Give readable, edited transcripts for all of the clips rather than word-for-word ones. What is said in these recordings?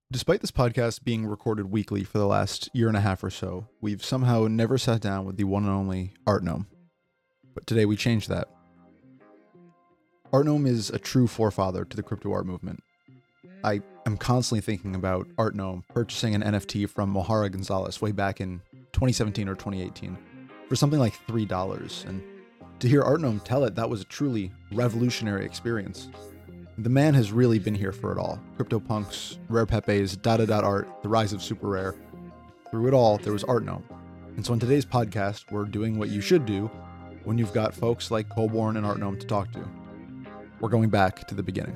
Despite this podcast being recorded weekly for the last year and a half or so, we've somehow never sat down with the one and only Art Gnome. But today we changed that. Art Gnome is a true forefather to the crypto art movement. I am constantly thinking about Art Gnome purchasing an NFT from Mohara Gonzalez way back in 2017 or 2018 for something like $3. And to hear Art Gnome tell it, that was a truly revolutionary experience. The man has really been here for it all. CryptoPunks, Rare Pepes, Art, the rise of Super Rare. Through it all, there was Art Gnome. And so in today's podcast, we're doing what you should do when you've got folks like Colborn and Art Gnome to talk to. We're going back to the beginning.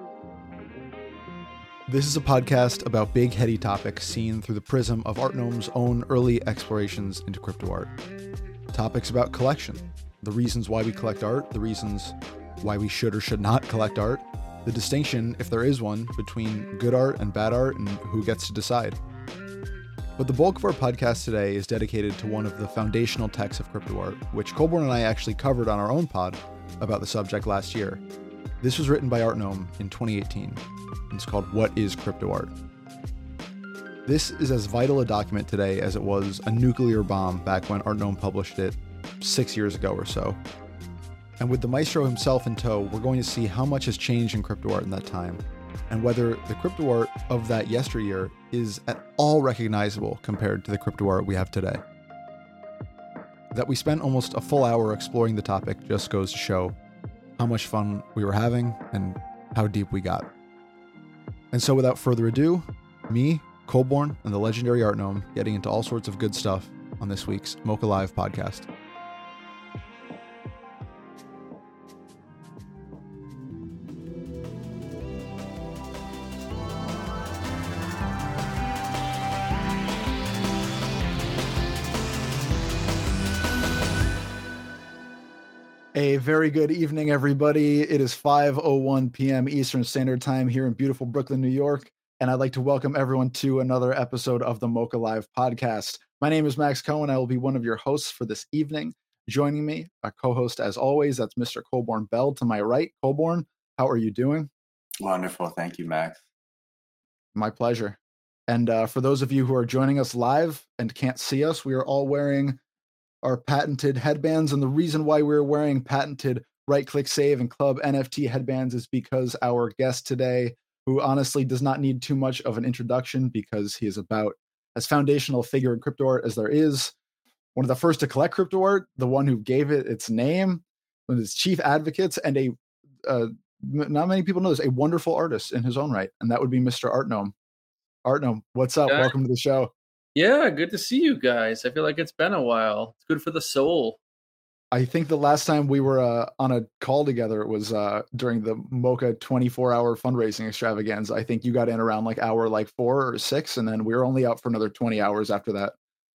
This is a podcast about big, heady topics seen through the prism of Art Gnome's own early explorations into crypto art. Topics about collection, the reasons why we collect art, the reasons why we should or should not collect art, the distinction, if there is one, between good art and bad art and who gets to decide. But the bulk of our podcast today is dedicated to one of the foundational texts of crypto art, which Colborn and I actually covered on our own pod about the subject last year. This was written by Art Gnome in 2018. It's called What is Crypto Art? This is as vital a document today as it was a nuclear bomb back when Art Gnome published it 6 years ago or so. And with the maestro himself in tow, we're going to see how much has changed in crypto art in that time, and whether the crypto art of that yesteryear is at all recognizable compared to the crypto art we have today. That we spent almost a full hour exploring the topic just goes to show how much fun we were having and how deep we got. And so without further ado, me, Colborn, and the legendary Art Gnome getting into all sorts of good stuff on this week's Mocha Live podcast. A very good evening, everybody. It is 5:01 p.m. Eastern Standard Time here in beautiful Brooklyn, New York, and I'd like to welcome everyone to another episode of the Mocha Live podcast. My name is Max Cohen. I will be one of your hosts for this evening. Joining me, a co-host as always, that's Mr. Colborn Bell to my right. Colborn, how are you doing? Wonderful. Thank you, Max. My pleasure. And for those of you who are joining us live and can't see us, we are all wearing our patented headbands, and the reason why we're wearing patented right-click save and club NFT headbands is because our guest today, who honestly does not need too much of an introduction because he is about as foundational a figure in crypto art as there is, one of the first to collect crypto art, the one who gave it its name, one of its chief advocates, and not many people know this, a wonderful artist in his own right, and that would be Mr. Art Gnome. Art Gnome, what's up? Welcome to the show. Yeah, good to see you guys. I feel like it's been a while. It's good for the soul. I think the last time we were on a call together, it was during the Mocha 24-hour fundraising extravaganza. I think you got in around hour 4 or 6, and then we were only out for another 20 hours after that.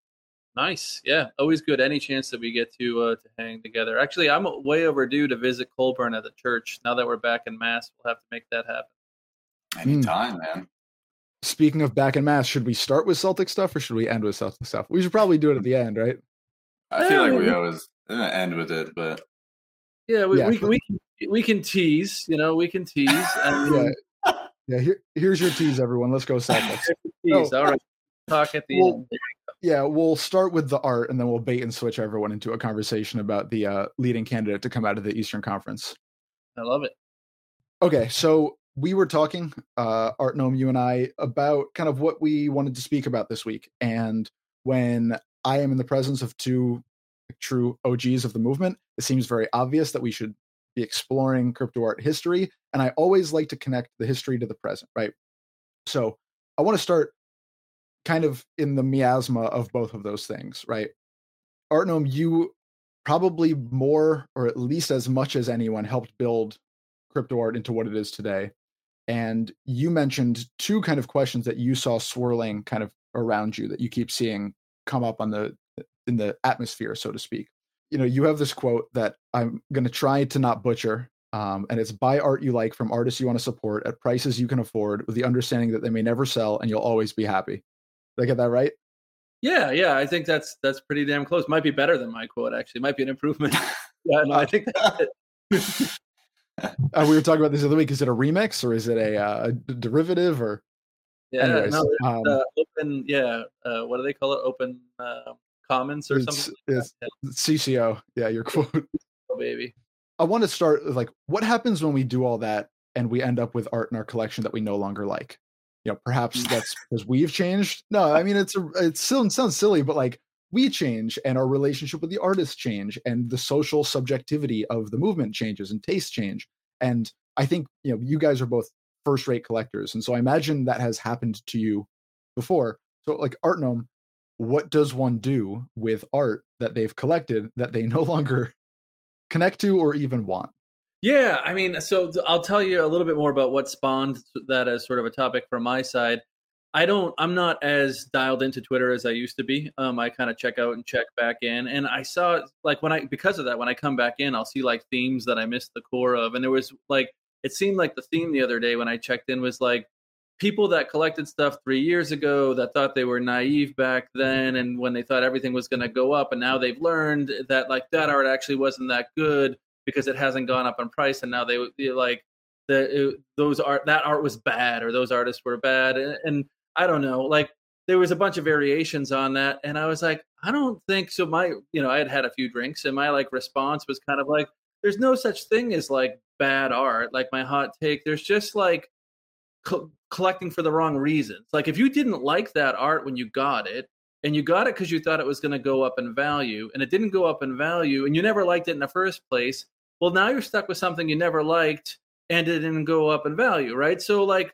Nice. Yeah, always good. Any chance that we get to hang together. Actually, I'm way overdue to visit Colborn at the church. Now that we're back in Mass, we'll have to make that happen. Anytime, man. Speaking of back in Mass, should we start with Celtic stuff or should we end with Celtic stuff? We should probably do it at the end, right? I feel like we always end with it, but yeah, we can tease. We can tease. And here's your tease, everyone. Let's go Celtics. All right, talk at the end. Yeah, we'll start with the art, and then we'll bait and switch everyone into a conversation about the leading candidate to come out of the Eastern Conference. I love it. Okay, so we were talking, Art Gnome, you and I, about kind of what we wanted to speak about this week. And when I am in the presence of two true OGs of the movement, it seems very obvious that we should be exploring crypto art history. And I always like to connect the history to the present, right? So I want to start kind of in the miasma of both of those things, right? Art Gnome, you probably more, or at least as much as anyone, helped build crypto art into what it is today. And you mentioned two kind of questions that you saw swirling kind of around you that you keep seeing come up in the atmosphere, so to speak. You have this quote that I'm going to try to not butcher, and it's buy art you like from artists you want to support at prices you can afford with the understanding that they may never sell and you'll always be happy. Did I get that right? Yeah. I think that's pretty damn close. Might be better than my quote, actually. Might be an improvement. Yeah, no, I think that's it. We were talking about this the other week. Is it a remix or is it a derivative or? Yeah, Anyways, no, open. Yeah, what do they call it? Open comments or something. it's Like CCO. Yeah, your quote. oh, baby. I want to start with, like, what happens when we do all that and we end up with art in our collection that we no longer like? Perhaps that's because we've changed. No, I mean, it still sounds silly, but like, we change and our relationship with the artist change and the social subjectivity of the movement changes and tastes change. And I think, you guys are both first-rate collectors. And so I imagine that has happened to you before. So, like, Art Gnome, what does one do with art that they've collected that they no longer connect to or even want? Yeah, I mean, so I'll tell you a little bit more about what spawned that as sort of a topic from my side. I'm not as dialed into Twitter as I used to be. I kind of check out and check back in, and I saw, like, because of that, when I come back in, I'll see like themes that I missed the core of, and there was like, it seemed like the theme the other day when I checked in was like people that collected stuff 3 years ago that thought they were naive back then, and when they thought everything was going to go up, and now they've learned that like that art actually wasn't that good because it hasn't gone up in price, and now they like that art was bad, or those artists were bad, and I don't know, like there was a bunch of variations on that, and I was like, I don't think so. I had a few drinks, and my like response was kind of like, there's no such thing as like bad art. Like my hot take, there's just like collecting for the wrong reasons. Like if you didn't like that art when you got it, and you got it because you thought it was going to go up in value, and it didn't go up in value, and you never liked it in the first place, well, now you're stuck with something you never liked, and it didn't go up in value, right? So like,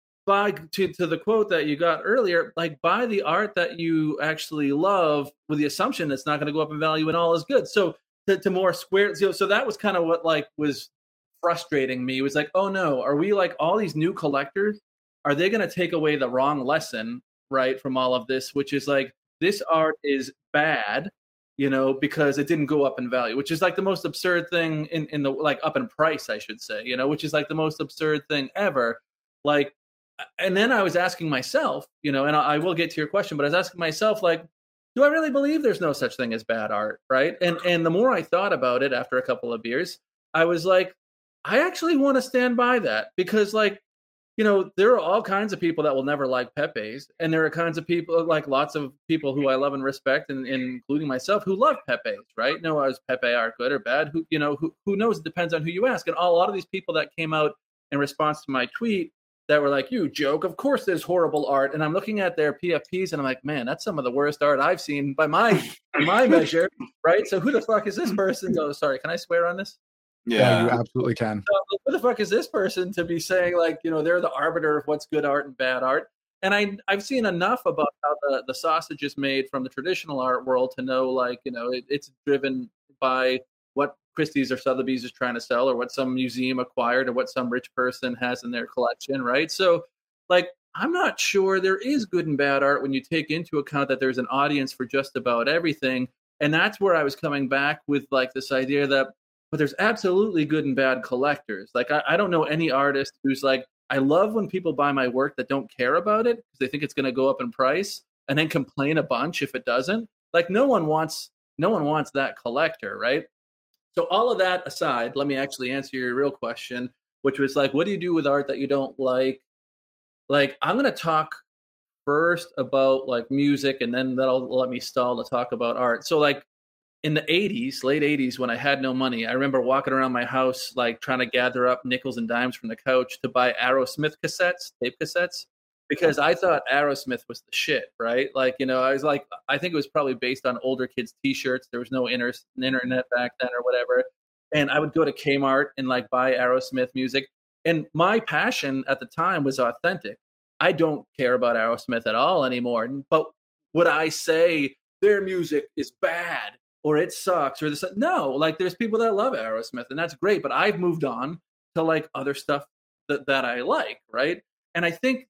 to the quote that you got earlier, like buy the art that you actually love with the assumption that's not going to go up in value and all is good. So to more square, so that was kind of what like was frustrating me. It was like, oh no, are we like all these new collectors? Are they going to take away the wrong lesson, right, from all of this, which is like this art is bad, because it didn't go up in value, which is like the most absurd thing in the like up in price, I should say, which is like the most absurd thing ever. Like, and then I was asking myself, and I will get to your question, but I was asking myself, like, do I really believe there's no such thing as bad art, right? And the more I thought about it after a couple of beers, I was like, I actually want to stand by that, because, like, there are all kinds of people that will never like Pepe's, and there are kinds of people, like lots of people who I love and respect, and including myself, who love Pepe's, right? No, is Pepe art good or bad? Who knows? It depends on who you ask. And a lot of these people that came out in response to my tweet that were like, you joke, of course there's horrible art. And I'm looking at their PFPs and I'm like, man, that's some of the worst art I've seen by my measure, right? So who the fuck is this person? Oh, sorry, can I swear on this? Yeah, you absolutely can. So who the fuck is this person to be saying like, they're the arbiter of what's good art and bad art? And I've seen enough about how the sausage is made from the traditional art world to know, like, it's driven by what Christie's or Sotheby's is trying to sell, or what some museum acquired, or what some rich person has in their collection, right? So, like, I'm not sure there is good and bad art when you take into account that there's an audience for just about everything. And that's where I was coming back with, like, this idea that, but there's absolutely good and bad collectors. Like, I don't know any artist who's like, I love when people buy my work that don't care about it because they think it's going to go up in price and then complain a bunch if it doesn't. Like, no one wants that collector, right? So all of that aside, let me actually answer your real question, which was like, what do you do with art that you don't like? Like, I'm going to talk first about like music, and then that'll let me stall to talk about art. So like in the 80s, late 80s, when I had no money, I remember walking around my house, like trying to gather up nickels and dimes from the couch to buy Aerosmith tape cassettes, because I thought Aerosmith was the shit, right? Like, I was like, I think it was probably based on older kids' T-shirts. There was no internet back then or whatever. And I would go to Kmart and like buy Aerosmith music. And my passion at the time was authentic. I don't care about Aerosmith at all anymore. But would I say their music is bad or it sucks or this? No, like there's people that love Aerosmith and that's great. But I've moved on to like other stuff that I like, right? And I think,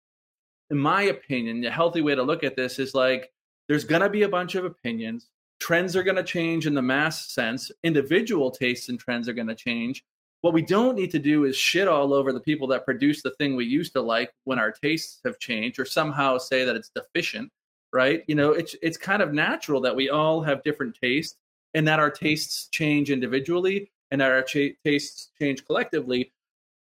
in my opinion, the healthy way to look at this is like, there's going to be a bunch of opinions. Trends are going to change in the mass sense. Individual tastes and trends are going to change. What we don't need to do is shit all over the people that produce the thing we used to like when our tastes have changed, or somehow say that it's deficient, right? It's kind of natural that we all have different tastes, and that our tastes change individually and that our tastes change collectively.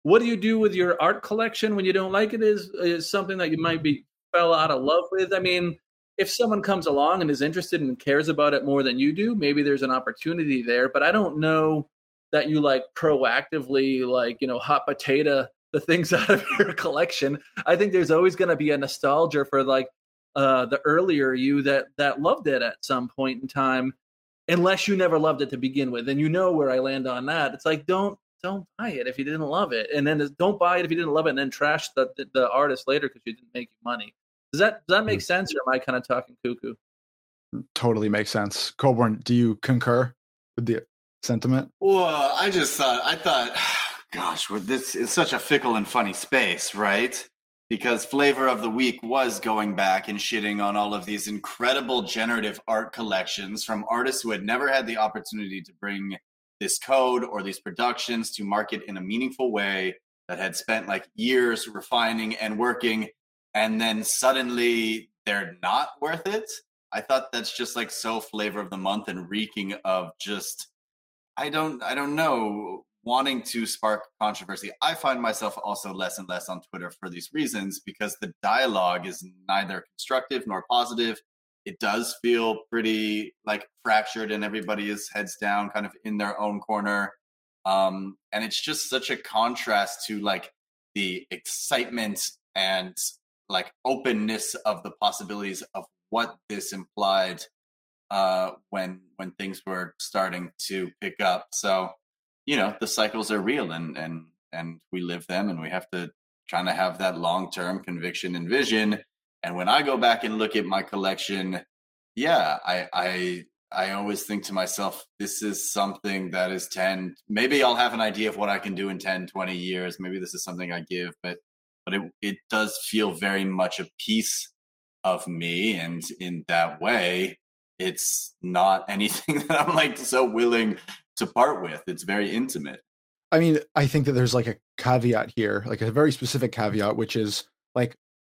what do you do with your art collection when you don't like it? Is something that you might be fell out of love with? I mean, if someone comes along and is interested and cares about it more than you do, maybe there's an opportunity there. But I don't know that you like proactively like, hot potato the things out of your collection. I think there's always going to be a nostalgia for like the earlier you that loved it at some point in time, unless you never loved it to begin with. And where I land on that. It's like don't buy it if you didn't love it, and then don't buy it if you didn't love it, and then trash the artist later because you didn't make you money. Does that make sense, or am I kind of talking cuckoo? Totally makes sense. Coburn, do you concur with the sentiment? Well, I thought, gosh, this is such a fickle and funny space, right? Because Flavor of the Week was going back and shitting on all of these incredible generative art collections from artists who had never had the opportunity to bring this code or these productions to market in a meaningful way, that had spent like years refining and working, and then suddenly they're not worth it. I thought that's just like so Flavor of the Month and reeking of just, I don't know, wanting to spark controversy. I find myself also less and less on Twitter for these reasons, because the dialogue is neither constructive nor positive. It does feel pretty like fractured and everybody is heads down kind of in their own corner. And it's just such a contrast to like the excitement and like openness of the possibilities of what this implied when things were starting to pick up. So, the cycles are real and we live them, and we have to kind of have that long-term conviction and vision. And when I go back and look at my collection, yeah, I always think to myself, this is something that is 10, maybe I'll have an idea of what I can do in 10, 20 years. Maybe this is something I give, but it does feel very much a piece of me. And in that way, it's not anything that I'm like so willing to part with. It's very intimate. I mean, I think that there's like a caveat here, like a very specific caveat, which is like,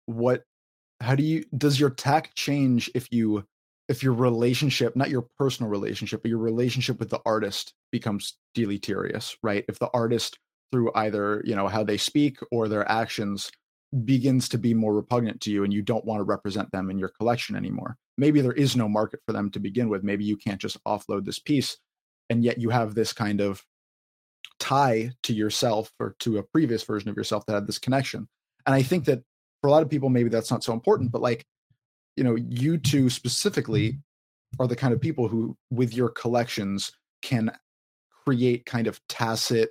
does your tack change if your relationship, not your personal relationship, but your relationship with the artist becomes deleterious, right? If the artist, through either, how they speak or their actions, begins to be more repugnant to you and you don't want to represent them in your collection anymore. Maybe there is no market for them to begin with. Maybe you can't just offload this piece, and yet you have this kind of tie to yourself or to a previous version of yourself that had this connection. And I think that for a lot of people, maybe that's not so important, but like, you two specifically are the kind of people who, with your collections, can create kind of tacit,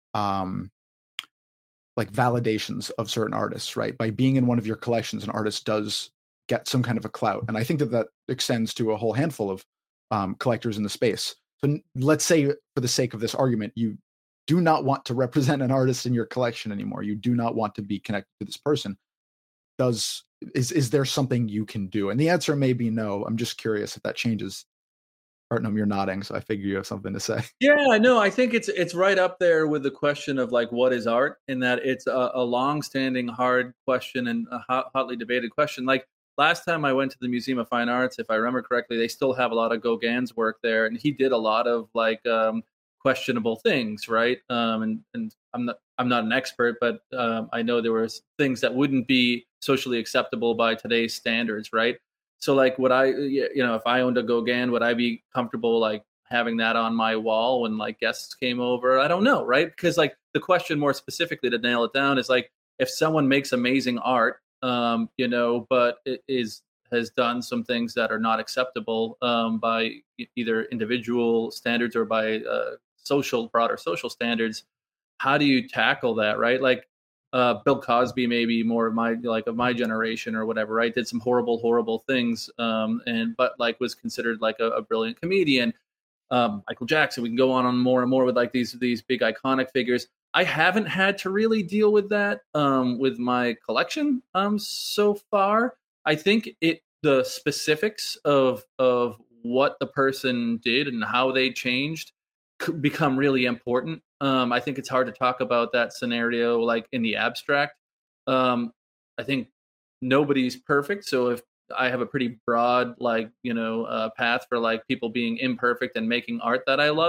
like validations of certain artists, right? By being in one of your collections, an artist does get some kind of a clout. And I think that extends to a whole handful of collectors in the space. So let's say, for the sake of this argument, you do not want to represent an artist in your collection anymore. You do not want to be connected to this person. Is there something you can do? And the answer may be no. I'm just curious if that changes. Artnum, you're nodding, so I figure you have something to say. Yeah, no, I think it's right up there with the question of like, what is art? In that it's a long-standing, hard question and a hotly debated question. Like last time I went to the Museum of Fine Arts, if I remember correctly, they still have a lot of Gauguin's work there, and he did a lot of like questionable things, right? And I'm not an expert, but I know there were things that wouldn't be socially acceptable by today's standards, right? So like, would I, if I owned a Gauguin, would I be comfortable like having that on my wall when like guests came over? I don't know, right? Because like the question more specifically to nail it down is like, if someone makes amazing art, but it has done some things that are not acceptable by either individual standards or by broader social standards, how do you tackle that, right? Like Bill Cosby, maybe more of my generation or whatever, right? Did some horrible things, but like was considered like a brilliant comedian. Michael Jackson. We can go on and more with like these big iconic figures. I haven't had to really deal with that with my collection so far. I think the specifics of what the person did and how they changed could become really important. I think it's hard to talk about that scenario like in the abstract. I think nobody's perfect, so if I have a pretty broad path for like people being imperfect and making art that I love,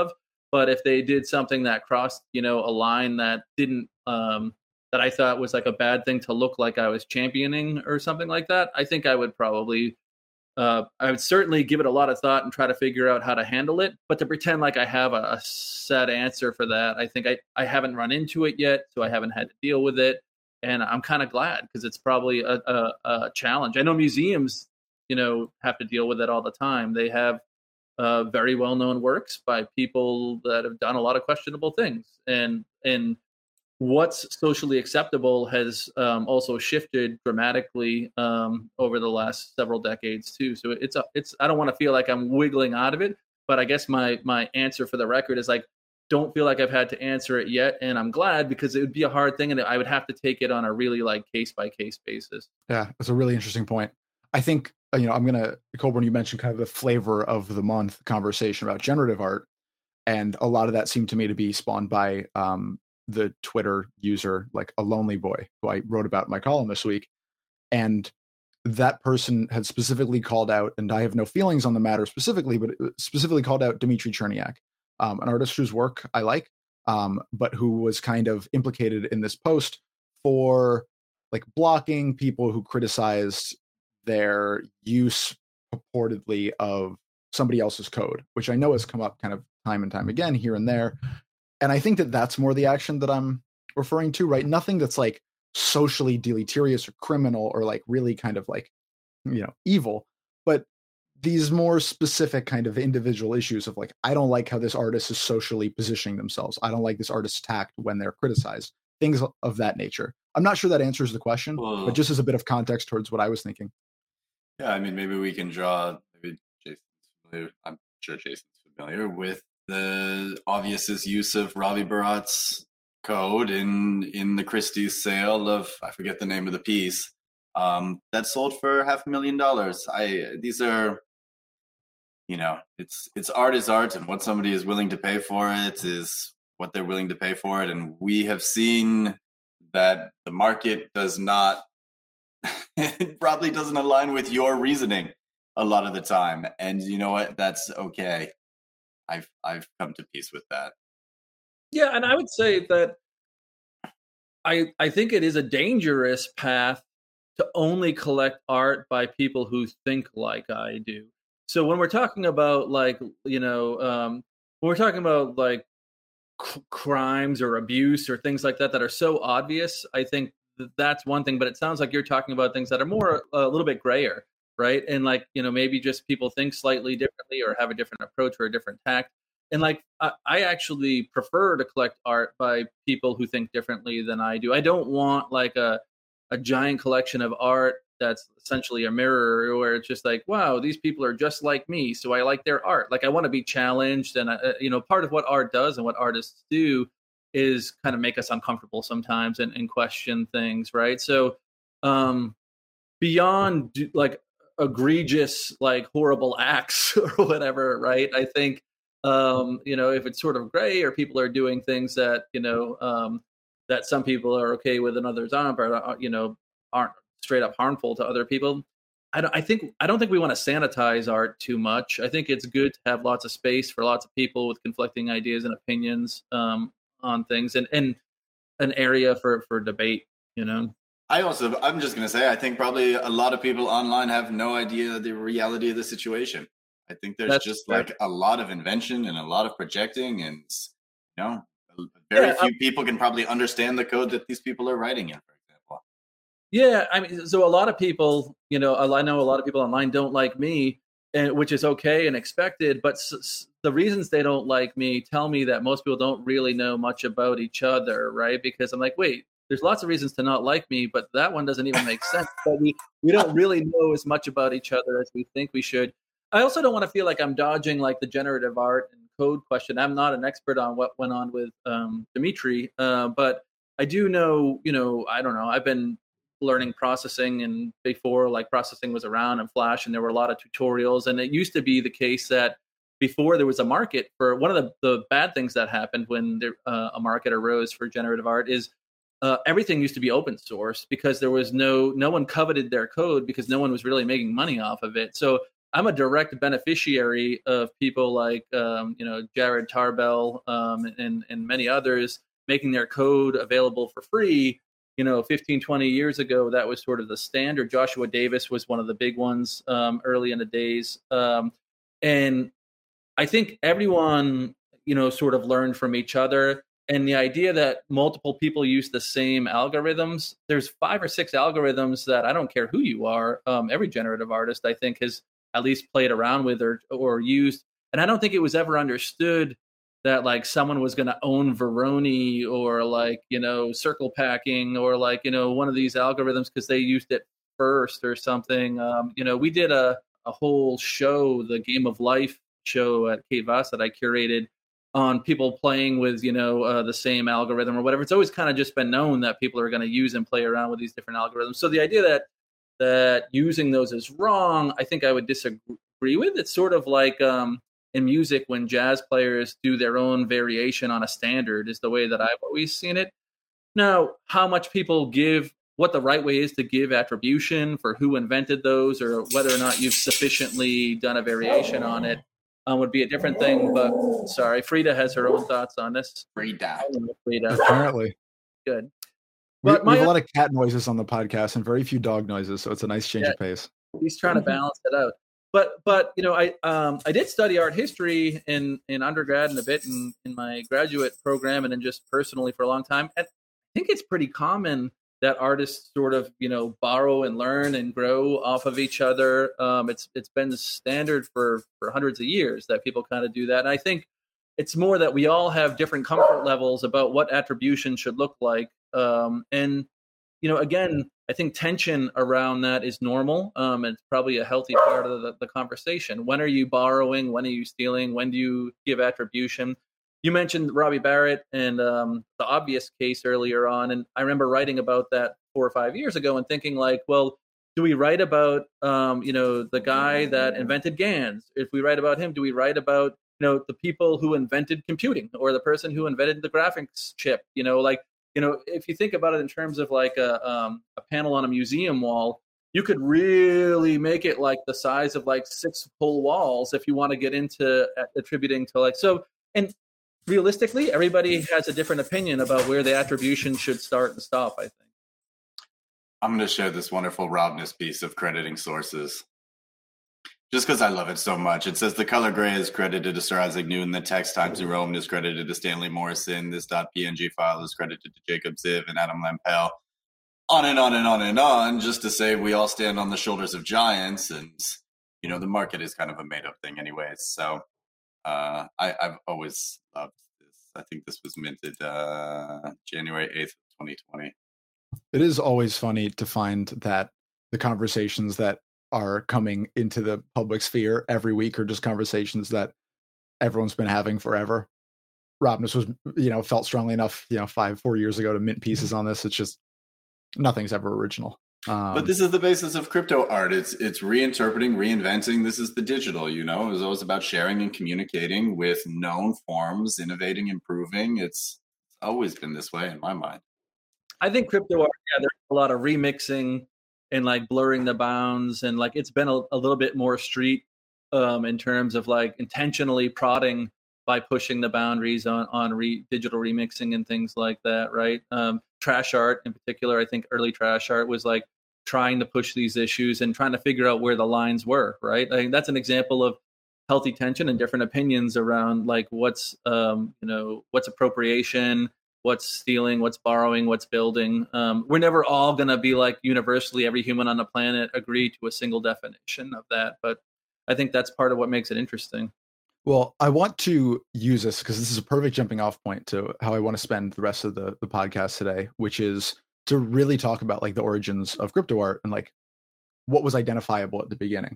But if they did something that crossed, a line that didn't, that I thought was like a bad thing to look like I was championing or something like that, I think I would probably, I would certainly give it a lot of thought and try to figure out how to handle it. But to pretend like I have a set answer for that, I think I haven't run into it yet, so I haven't had to deal with it. And I'm kind of glad, because it's probably a challenge. I know museums, have to deal with it all the time. They have very well-known works by people that have done a lot of questionable things, and what's socially acceptable has also shifted dramatically over the last several decades too. So it's I don't want to feel like I'm wiggling out of it, but I guess my answer for the record is like, don't feel like I've had to answer it yet, and I'm glad, because it would be a hard thing, and I would have to take it on a really like case by case basis. Yeah, that's a really interesting point. I think Colborne, you mentioned kind of the flavor of the month conversation about generative art, and a lot of that seemed to me to be spawned by the Twitter user, like a lonely boy, who I wrote about in my column this week. And that person had specifically called out, and I have no feelings on the matter specifically, but specifically called out Dmitry Cherniak, an artist whose work I like, but who was kind of implicated in this post for like blocking people who criticized their use purportedly of somebody else's code, which I know has come up kind of time and time again here and there. And I think that that's more the action that I'm referring to, right? Nothing that's like socially deleterious or criminal or like really kind of like, evil, but these more specific kind of individual issues of like, I don't like how this artist is socially positioning themselves. I don't like this artist's tact when they're criticized, things of that nature. I'm not sure that answers the question, but just as a bit of context towards what I was thinking. Yeah, I mean, maybe we can draw, maybe Jason's familiar, I'm sure Jason's familiar with the obvious use of Ravi Bharat's code in the Christie's sale of, I forget the name of the piece, that sold for $500,000. These are, it's art is art, and what somebody is willing to pay for it is what they're willing to pay for it. And we have seen that the market does not, it probably doesn't align with your reasoning a lot of the time. And you know what? That's okay. I've come to peace with that. Yeah, and I would say that I think it is a dangerous path to only collect art by people who think like I do. So when we're talking about like, when we're talking about like crimes or abuse or things like that are so obvious, I think that's one thing. But it sounds like you're talking about things that are more a little bit grayer, right? And like, maybe just people think slightly differently or have a different approach or a different tact. And like, I actually prefer to collect art by people who think differently than I do. I don't want like a giant collection of art that's essentially a mirror where it's just like, wow, these people are just like me, so I like their art. Like, I want to be challenged. And, part of what art does and what artists do is kind of make us uncomfortable sometimes and question things, right? So beyond like egregious, like horrible acts or whatever, right? I think, if it's sort of gray or people are doing things that, that some people are okay with and others aren't, but, aren't straight up harmful to other people. I don't think we want to sanitize art too much. I think it's good to have lots of space for lots of people with conflicting ideas and opinions on things, and an area for debate, I'm just going to say, I think probably a lot of people online have no idea the reality of the situation. I think there's like a lot of invention and a lot of projecting, and very few people can probably understand the code that these people are writing in, for example. Yeah, I mean, so a lot of people, I know a lot of people online don't like me, which is okay and expected. But the reasons they don't like me tell me that most people don't really know much about each other, right? Because I'm like, wait, there's lots of reasons to not like me, but that one doesn't even make sense. But we don't really know as much about each other as we think we should. I also don't want to feel like I'm dodging like the generative art and code question. I'm not an expert on what went on with Dmitry, but I do know, I don't know. I've been learning processing, and before like processing was around and Flash, and there were a lot of tutorials. And it used to be the case that before there was a market for one of the bad things that happened when a market arose for generative art is everything used to be open source, because there was no one coveted their code because no one was really making money off of it. So I'm a direct beneficiary of people like Jared Tarbell and many others making their code available for free. 15, 20 years ago, that was sort of the standard. Joshua Davis was one of the big ones early in the days. And I think everyone, sort of learned from each other. And the idea that multiple people use the same algorithms, there's 5 or 6 algorithms that I don't care who you are. Every generative artist, I think, has at least played around with or used. And I don't think it was ever understood that like someone was going to own Veroni or like, circle packing or like, one of these algorithms because they used it first or something. We did a whole show, the Game of Life show at Kate Voss that I curated on people playing with, the same algorithm or whatever. It's always kind of just been known that people are going to use and play around with these different algorithms. So the idea that using those is wrong, I think I would disagree with. It's sort of like in music when jazz players do their own variation on a standard is the way that I've always seen it. Now, how much people give, what the right way is to give attribution for who invented those or whether or not you've sufficiently done a variation on it would be a different thing. But sorry, Frida has her own thoughts on this. Frida. Apparently. Good. We have a lot of cat noises on the podcast and very few dog noises, so it's a nice change of pace. He's trying to balance it out. But I did study art history in undergrad and a bit in my graduate program and then just personally for a long time. And I think it's pretty common that artists sort of, borrow and learn and grow off of each other. It's been standard for hundreds of years that people kind of do that. And I think it's more that we all have different comfort levels about what attribution should look like. Again, I think tension around that is normal. It's probably a healthy part of the conversation. When are you borrowing? When are you stealing? When do you give attribution? You mentioned Robbie Barrett and the obvious case earlier on. And I remember writing about that 4 or 5 years ago and thinking like, well, do we write about, the guy that invented GANs? If we write about him, do we write about, the people who invented computing or the person who invented the graphics chip? If you think about it in terms of like a panel on a museum wall, you could really make it like the size of like 6 full walls if you want to get into attributing to like so. And realistically, everybody has a different opinion about where the attribution should start and stop, I think. I'm going to share this wonderful Robness piece of crediting sources. Just because I love it so much. It says the color gray is credited to Sir Isaac Newton. The text Times New Roman is credited to Stanley Morrison. This .png file is credited to Jacob Ziv and Adam Lampel. On and on and on and on, just to say we all stand on the shoulders of giants. And, the market is kind of a made-up thing anyways. So I've always loved this. I think this was minted January 8th, 2020. It is always funny to find that the conversations that are coming into the public sphere every week are just conversations that everyone's been having forever. Robness was, felt strongly enough, 4 years ago to mint pieces on this. It's just nothing's ever original. But this is the basis of crypto art. It's reinterpreting, reinventing. This is the digital, it was always about sharing and communicating with known forms, innovating, improving. It's always been this way in my mind. I think crypto art, there's a lot of remixing and like blurring the bounds. And like, it's been a little bit more street in terms of like intentionally prodding by pushing the boundaries on digital remixing and things like that. Right. Trash art in particular, I think early trash art was like trying to push these issues and trying to figure out where the lines were. Right. I think that's an example of healthy tension and different opinions around like what's appropriation, what's stealing, what's borrowing, what's building. We're never all going to be like universally every human on the planet agree to a single definition of that. But I think that's part of what makes it interesting. Well, I want to use this because this is a perfect jumping off point to how I want to spend the rest of the podcast today, which is to really talk about like the origins of crypto art and like what was identifiable at the beginning.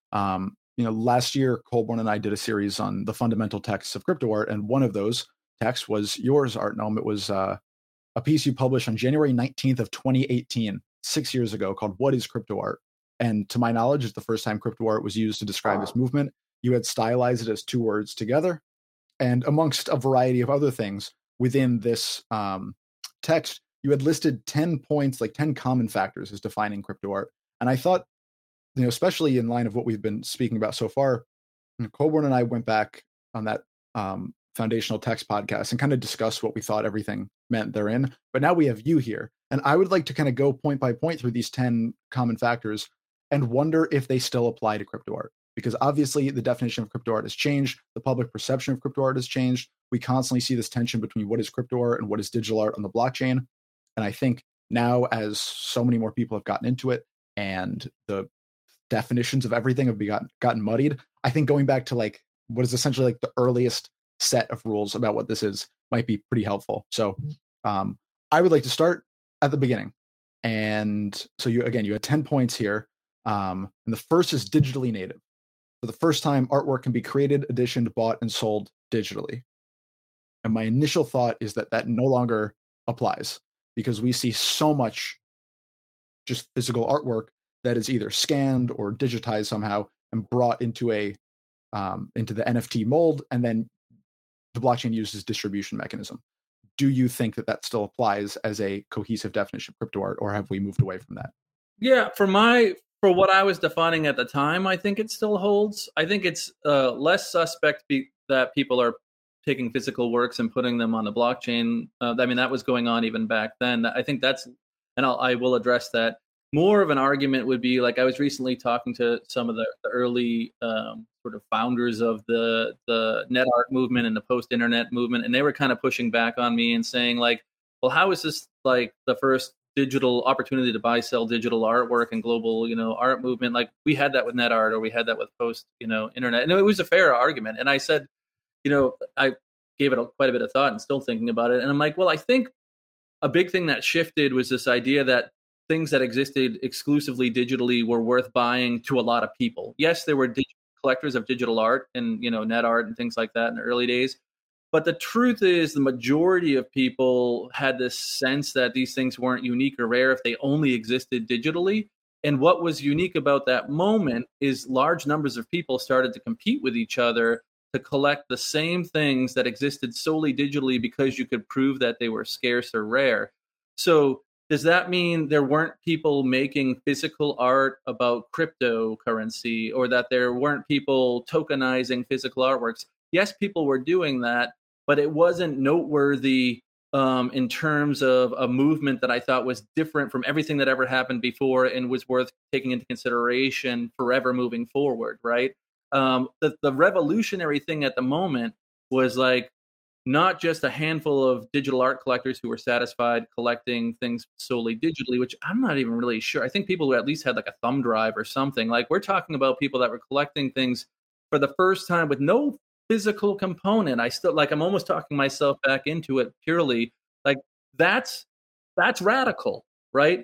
Last year, Colborne and I did a series on the fundamental texts of crypto art, and one of those text was yours, Art Gnome. It was a piece you published on January 19th of 2018, 6 years ago, called What is Crypto Art? And to my knowledge, it's the first time crypto art was used to describe this movement. You had stylized it as 2 words together. And amongst a variety of other things within this text, you had listed 10 points, like 10 common factors as defining crypto art. And I thought especially in line of what we've been speaking about so far, Colborne and I went back on that foundational text podcast and kind of discussed what we thought everything meant therein. But now we have you here, and I would like to kind of go point by point through these 10 common factors and wonder if they still apply to crypto art. Because obviously the definition of crypto art has changed. The public perception of crypto art has changed. We constantly see this tension between what is crypto art and what is digital art on the blockchain. And I think now, as so many more people have gotten into it and the definitions of everything have gotten muddied, I think going back to like what is essentially like the earliest set of rules about what this is might be pretty helpful. So I would like to start at the beginning. And so you had 10 points here. And the first is digitally native. For the first time, artwork can be created, editioned, bought, and sold digitally. And my initial thought is that no longer applies, because we see so much just physical artwork that is either scanned or digitized somehow and brought into the NFT mold, and then the blockchain uses distribution mechanism. Do you think that still applies as a cohesive definition of crypto art, or have we moved away from that? Yeah, for what I was defining at the time, I think it still holds. I think it's less suspect that people are taking physical works and putting them on the blockchain. I mean, that was going on even back then. I think that's, and I will address that. More of an argument would be, like, I was recently talking to some of the early sort of founders of the net art movement and the post-internet movement, and they were kind of pushing back on me and saying, like, well, how is this like the first digital opportunity to buy, sell digital artwork and global, art movement? Like, we had that with net art, or we had that with post, internet. And it was a fair argument. And I said, I gave it quite a bit of thought and still thinking about it. And I'm like, well, I think a big thing that shifted was this idea that things that existed exclusively digitally were worth buying to a lot of people. Yes, there were collectors of digital art and, net art and things like that in the early days. But the truth is, the majority of people had this sense that these things weren't unique or rare if they only existed digitally. And what was unique about that moment is large numbers of people started to compete with each other to collect the same things that existed solely digitally because you could prove that they were scarce or rare. So does that mean there weren't people making physical art about cryptocurrency, or that there weren't people tokenizing physical artworks? Yes, people were doing that, but it wasn't noteworthy in terms of a movement that I thought was different from everything that ever happened before and was worth taking into consideration forever moving forward, right? The revolutionary thing at the moment was, like, not just a handful of digital art collectors who were satisfied collecting things solely digitally, which I'm not even really sure. I think people who at least had like a thumb drive or something. Like, we're talking about people that were collecting things for the first time with no physical component. I'm almost talking myself back into it purely. Like, that's radical, right?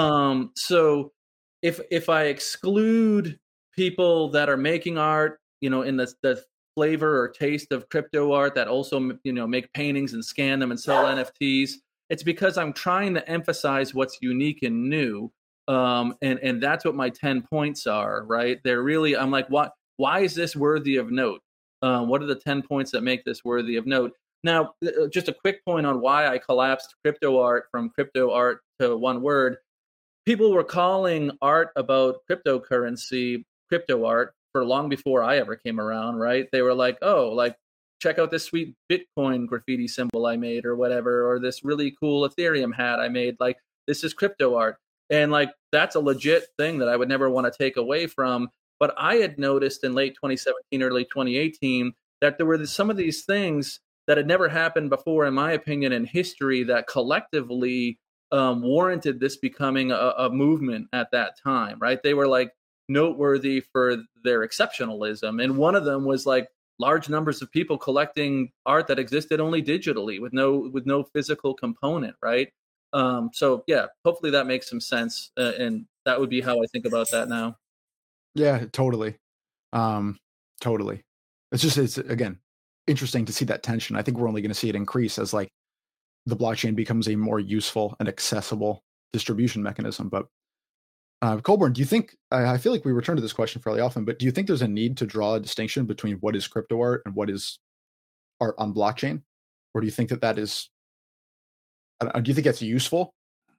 So if I exclude people that are making art, in the flavor or taste of crypto art, that also, make paintings and scan them and sell NFTs, it's because I'm trying to emphasize what's unique and new. And that's what my 10 points are, right? They're really, I'm like, why is this worthy of note? What are the 10 points that make this worthy of note? Now, just a quick point on why I collapsed crypto art from crypto art to one word. People were calling art about cryptocurrency crypto art for long before I ever came around, right? They were like, oh, like, check out this sweet Bitcoin graffiti symbol I made or whatever, or this really cool Ethereum hat I made. Like, this is crypto art. And, like, that's a legit thing that I would never want to take away from. But I had noticed in late 2017, early 2018, that there were some of these things that had never happened before, in my opinion, in history, that collectively warranted this becoming a movement at that time, right? They were, like, noteworthy for their exceptionalism. And one of them was, like, large numbers of people collecting art that existed only digitally with no physical component, right? So yeah, hopefully that makes some sense. And that would be how I think about that now. Yeah, totally. Totally. It's again, interesting to see that tension. I think we're only going to see it increase as, like, the blockchain becomes a more useful and accessible distribution mechanism. But Colborne, do you think, I feel like we return to this question fairly often, but do you think there's a need to draw a distinction between what is crypto art and what is art on blockchain? Or do you think that is, do you think that's useful?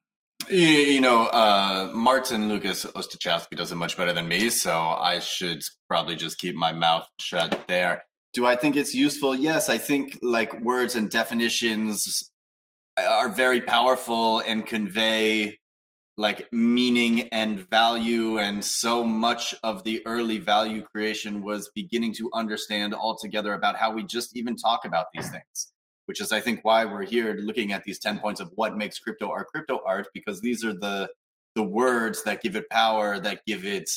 Martin Lucas Ostachowski does it much better than me, so I should probably just keep my mouth shut there. Do I think it's useful? Yes, I think like words and definitions are very powerful and convey like meaning and value, and so much of the early value creation was beginning to understand altogether about how we just even talk about these things, which is I think why we're here looking at these 10 points of what makes crypto art, because these are the words that give it power, that give it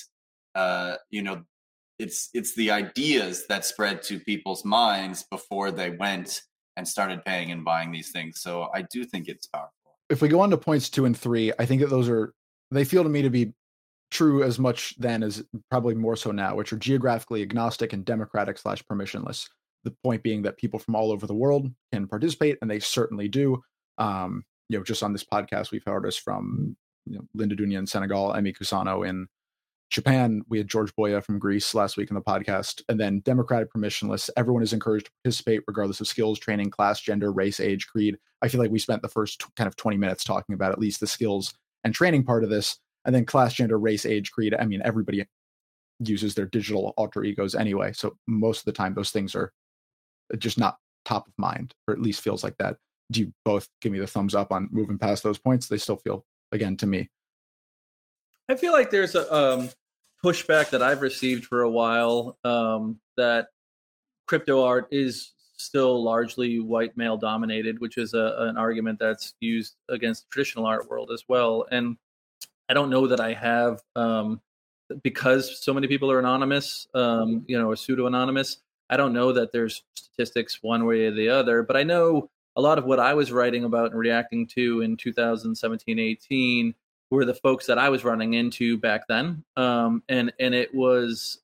it's the ideas that spread to people's minds before they went and started paying and buying these things. So I do think it's powerful. If we go on to points 2 and 3, I think that they feel to me to be true as much then as probably more so now, which are geographically agnostic and democratic / permissionless. The point being that people from all over the world can participate, and they certainly do. Just on this podcast, we've had artists from Linda Dunya in Senegal, Emi Kusano in Japan. We had George Boya from Greece last week on the podcast. And then democratic, permissionless. Everyone is encouraged to participate regardless of skills, training, class, gender, race, age, creed. I feel like we spent the first kind of 20 minutes talking about at least the skills and training part of this. And then class, gender, race, age, creed. I mean, everybody uses their digital alter egos anyway. So most of the time, those things are just not top of mind, or at least feels like that. Do you both give me the thumbs up on moving past those points? They still feel, again, to me. I feel like there's a pushback that I've received for a while that crypto art is still largely white male dominated, which is an argument that's used against the traditional art world as well. And I don't know that I have, because so many people are anonymous, or pseudo-anonymous, I don't know that there's statistics one way or the other, but I know a lot of what I was writing about and reacting to in 2017-18 were the folks that I was running into back then. And it was,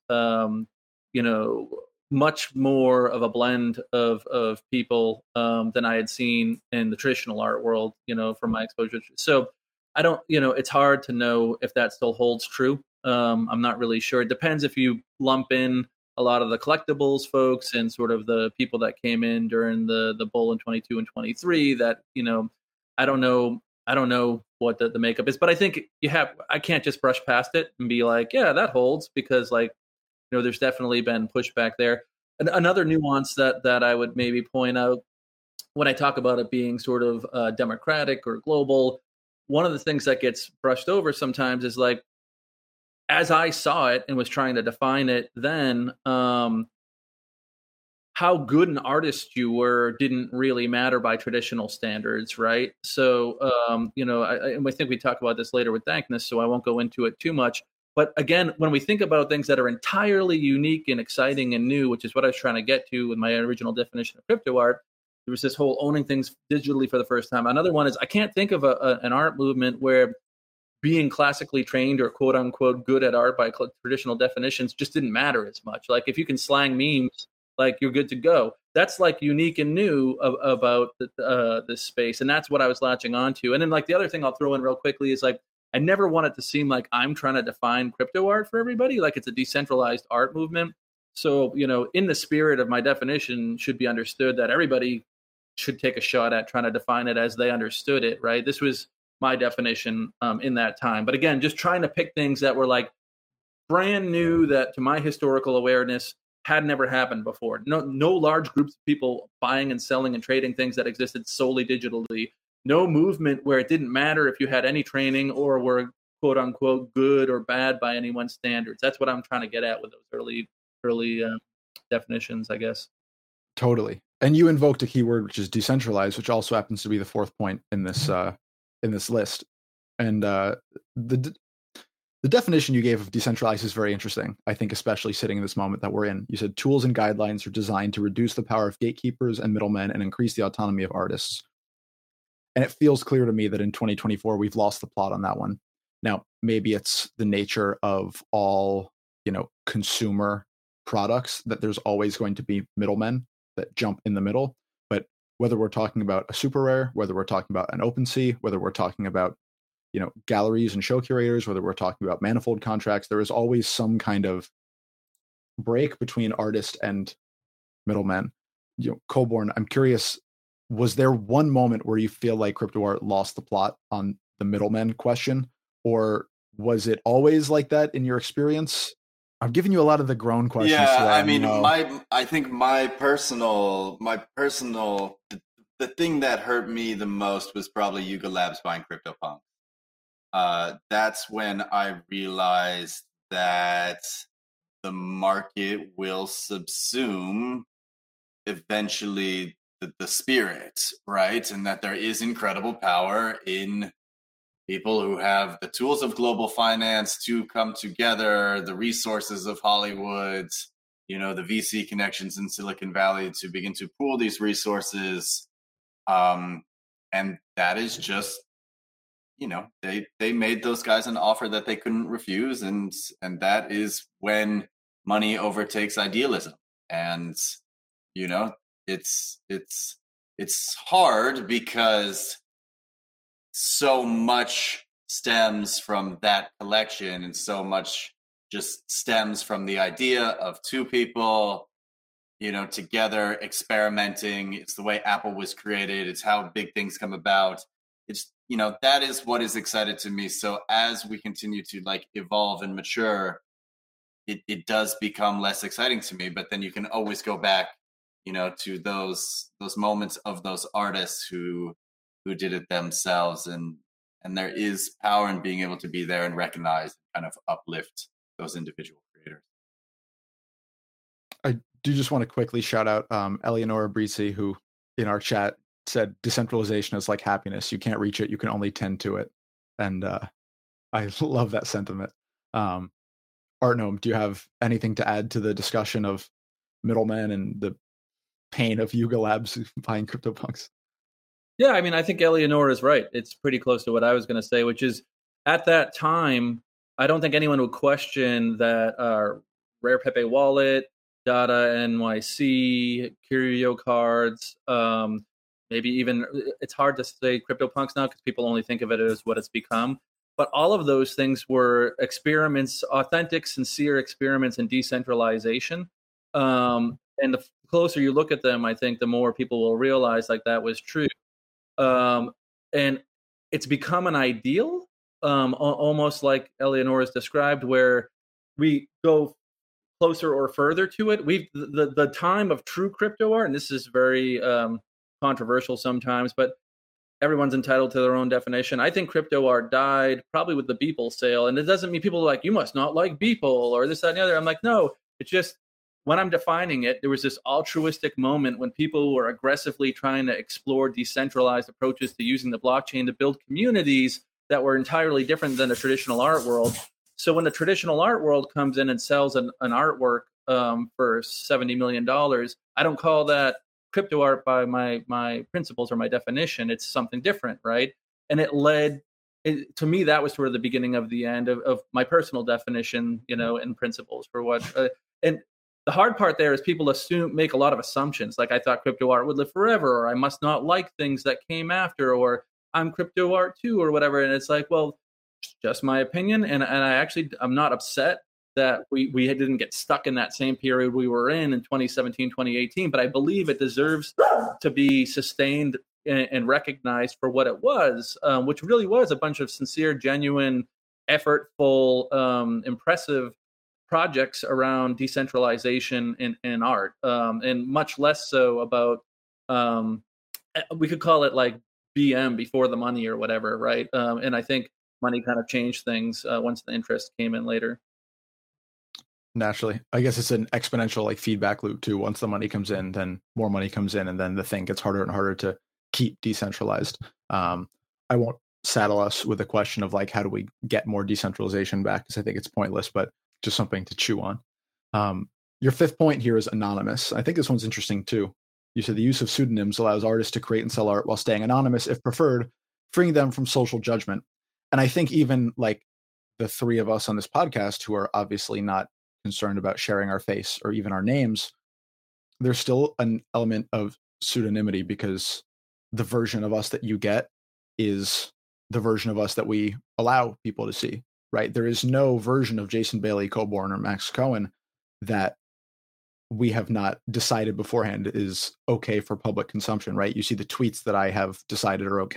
much more of a blend of people than I had seen in the traditional art world, from my exposure. So I don't, it's hard to know if that still holds true. I'm not really sure. It depends if you lump in a lot of the collectibles folks and sort of the people that came in during the bull in 22 and 23 that, I don't know what the makeup is, but I think I can't just brush past it and be like, yeah, that holds, because there's definitely been pushback there. And another nuance that I would maybe point out when I talk about it being sort of democratic or global, one of the things that gets brushed over sometimes is like, as I saw it and was trying to define it then, how good an artist you were didn't really matter by traditional standards, right? So, I think we talk about this later with Dankness, so I won't go into it too much. But again, when we think about things that are entirely unique and exciting and new, which is what I was trying to get to with my original definition of crypto art, there was this whole owning things digitally for the first time. Another one is I can't think of an art movement where being classically trained or quote unquote good at art by traditional definitions just didn't matter as much. Like if you can slang memes, like you're good to go. That's like unique and new about this space. And that's what I was latching onto. And then like the other thing I'll throw in real quickly is like, I never want it to seem like I'm trying to define crypto art for everybody. Like it's a decentralized art movement. So, in the spirit of my definition should be understood that everybody should take a shot at trying to define it as they understood it, right? This was my definition in that time. But again, just trying to pick things that were like brand new, that to my historical awareness had never happened before. No large groups of people buying and selling and trading things that existed solely digitally. No movement where it didn't matter if you had any training or were quote unquote good or bad by anyone's standards. That's what I'm trying to get at with those early definitions, I guess. Totally. And you invoked a keyword, which is decentralized, which also happens to be the fourth point in this list. And the definition you gave of decentralized is very interesting. I think, especially sitting in this moment that we're in. You said tools and guidelines are designed to reduce the power of gatekeepers and middlemen and increase the autonomy of artists. And it feels clear to me that in 2024, we've lost the plot on that one. Now, maybe it's the nature of all, consumer products that there's always going to be middlemen that jump in the middle. But whether we're talking about a super rare, whether we're talking about an OpenSea, whether we're talking about, galleries and show curators, whether we're talking about manifold contracts, there is always some kind of break between artist and middlemen. Coborn, I'm curious, was there one moment where you feel like crypto art lost the plot on the middlemen question, or was it always like that in your experience? I'm giving you a lot of the grown questions. Yeah, I mean, I think my personal, the thing that hurt me the most was probably Yuga Labs buying CryptoPunk. That's when I realized that the market will subsume eventually the spirit, right? And that there is incredible power in people who have the tools of global finance to come together, the resources of Hollywood, the VC connections in Silicon Valley to begin to pool these resources. And that is just, they made those guys an offer that they couldn't refuse. And that is when money overtakes idealism. And, it's hard because so much stems from that collection, and so much just stems from the idea of two people, together experimenting. It's the way Apple was created. It's how big things come about. It's, that is what is excited to me. So as we continue to evolve and mature, it does become less exciting to me, but then you can always go back, to those moments of those artists who did it themselves, and there is power in being able to be there and recognize, kind of uplift those individual creators. I do just want to quickly shout out Eleonora Brisi, who in our chat said decentralization is like happiness. You can't reach it, you can only tend to it. And I love that sentiment. Artnome, do you have anything to add to the discussion of middlemen and the pain of Yuga Labs buying CryptoPunks? Yeah, I mean, I think Eleonora is right. It's pretty close to what I was going to say, which is at that time, I don't think anyone would question that Rare Pepe Wallet, Data NYC, Curio Cards, maybe even, it's hard to say CryptoPunks now because people only think of it as what it's become. But all of those things were experiments, authentic, sincere experiments in decentralization. And the closer you look at them, I think the more people will realize that was true. And it's become an ideal, almost like Eleonora's described, where we go closer or further to it. The time of true crypto art, and this is very controversial sometimes, but everyone's entitled to their own definition. I think crypto art died probably with the Beeple sale, and it doesn't mean people are like, you must not like Beeple or this, that, and the other. I'm like, no, it's just, when I'm defining it, there was this altruistic moment when people were aggressively trying to explore decentralized approaches to using the blockchain to build communities that were entirely different than the traditional art world. So when the traditional art world comes in and sells an artwork for $70 million, I don't call that crypto art by my principles or my definition. It's something different, right? And to me, that was sort of the beginning of the end of my personal definition, and principles for what. And the hard part there is people make a lot of assumptions. Like, I thought crypto art would live forever, or I must not like things that came after, or I'm crypto art too, or whatever. And it's like, well, it's just my opinion. And I'm not upset that we didn't get stuck in that same period we were in 2017, 2018. But I believe it deserves to be sustained and recognized for what it was, which really was a bunch of sincere, genuine, effortful, impressive projects around decentralization in art, and much less so about, we could call it like BM, before the money or whatever, right? And I think money kind of changed things once the interest came in later. Naturally, I guess it's an exponential feedback loop too. Once the money comes in, then more money comes in, and then the thing gets harder and harder to keep decentralized. I won't saddle us with a question of how do we get more decentralization back, because I think it's pointless, but just something to chew on. Your fifth point here is anonymous. I think this one's interesting too. You said the use of pseudonyms allows artists to create and sell art while staying anonymous if preferred, freeing them from social judgment. And I think even the three of us on this podcast, who are obviously not concerned about sharing our face or even our names, there's still an element of pseudonymity, because the version of us that you get is the version of us that we allow people to see. Right? There is no version of Jason Bailey Coburn or Max Cohen that we have not decided beforehand is okay for public consumption, right? You see the tweets that I have decided are okay.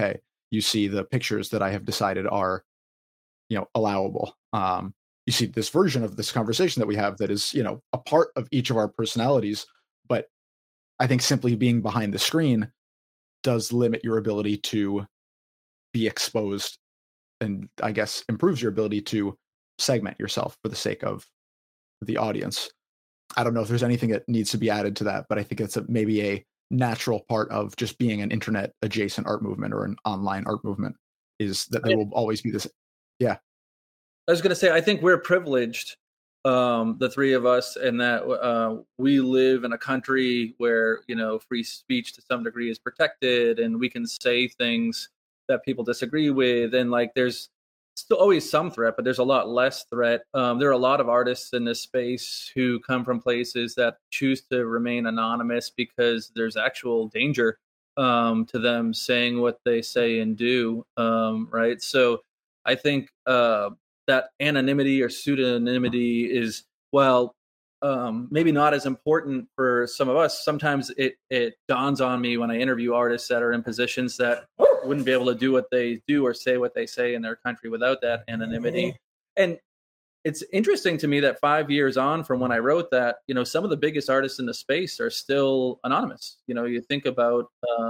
you see the pictures that I have decided are, allowable. You see this version of this conversation that we have that is, a part of each of our personalities. But I think simply being behind the screen does limit your ability to be exposed, and I guess improves your ability to segment yourself for the sake of the audience. I don't know if there's anything that needs to be added to that, but I think it's maybe a natural part of just being an internet adjacent art movement or an online art movement, is that there will always be this. Yeah. I was going to say, I think we're privileged, the three of us, and that we live in a country where, free speech to some degree is protected, and we can say things that people disagree with. And like, there's still always some threat, but there's a lot less threat. There are a lot of artists in this space who come from places that choose to remain anonymous because there's actual danger to them saying what they say and do. Right. So I think that anonymity or pseudonymity is, maybe not as important for some of us. Sometimes it dawns on me when I interview artists that are in positions that wouldn't be able to do what they do or say what they say in their country without that anonymity. And it's interesting to me that 5 years on from when I wrote that, some of the biggest artists in the space are still anonymous. You think about,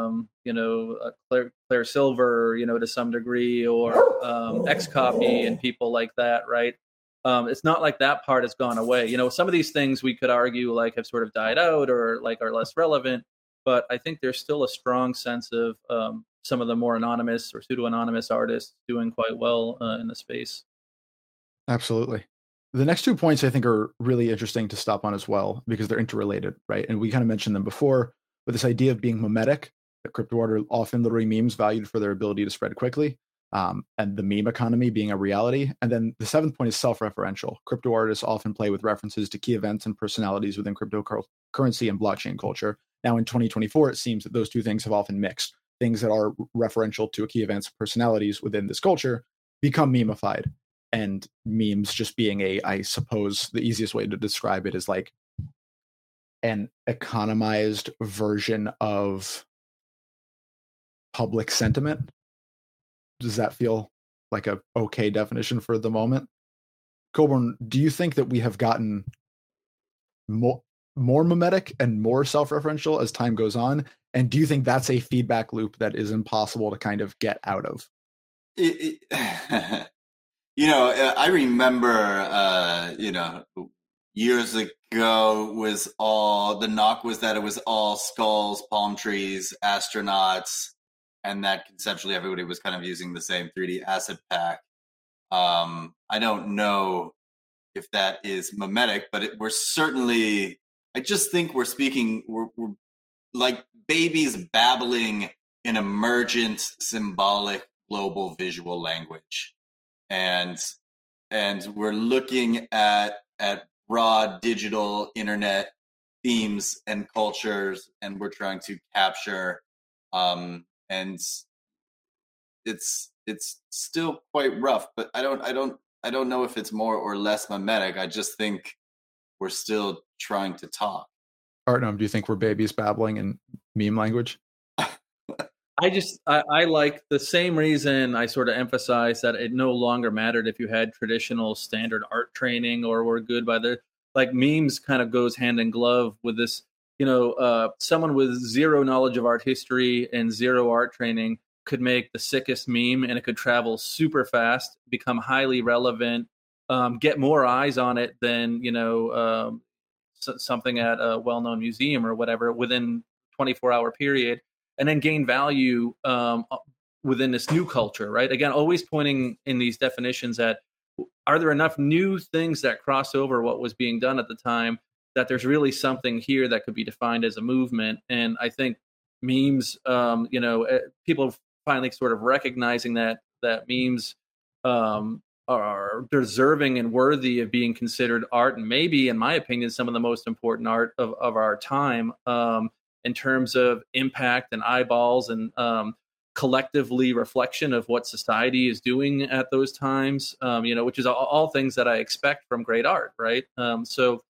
Claire Silver, to some degree, or Xcopy and people like that, right? It's not like that part has gone away. Some of these things we could argue like have sort of died out or like are less relevant, but I think there's still a strong sense of some of the more anonymous or pseudo-anonymous artists doing quite well in the space. Absolutely. The next 2 points I think are really interesting to stop on as well, because they're interrelated, right? And we kind of mentioned them before, but this idea of being mimetic, that crypto art are often literary memes valued for their ability to spread quickly, and the meme economy being a reality. And then the 7th point is self-referential. Crypto artists often play with references to key events and personalities within cryptocurrency and blockchain culture. Now in 2024, it seems that those two things have often mixed. Things that are referential to key events and personalities within this culture become memeified. And memes just being I suppose the easiest way to describe it is like an economized version of public sentiment. Does that feel like a okay definition for the moment? Coburn, do you think that we have gotten more mimetic and more self-referential as time goes on? And do you think that's a feedback loop that is impossible to kind of get out of? I remember, years ago was all, the knock was that it was all skulls, palm trees, astronauts, and that conceptually everybody was kind of using the same 3D asset pack. I don't know if that is mimetic, but we're certainly, I just think we're like babies babbling in emergent, symbolic, global visual language. And we're looking at raw digital internet themes and cultures, and we're trying to capture, and it's still quite rough, but I don't know if it's more or less mimetic. I just think we're still trying to talk. Artnam, do you think we're babies babbling in meme language? I like the same reason I sort of emphasize that it no longer mattered if you had traditional standard art training or were good by like memes kind of goes hand in glove with this, someone with zero knowledge of art history and zero art training could make the sickest meme and it could travel super fast, become highly relevant, get more eyes on it than, something at a well-known museum or whatever within 24-hour period. And then gain value within this new culture, right? Again, always pointing in these definitions at, are there enough new things that cross over what was being done at the time that there's really something here that could be defined as a movement? And I think memes, people finally sort of recognizing that memes are deserving and worthy of being considered art, and maybe, in my opinion, some of the most important art of our time. In terms of impact and eyeballs and collectively reflection of what society is doing at those times, which is all things that I expect from great art, right? So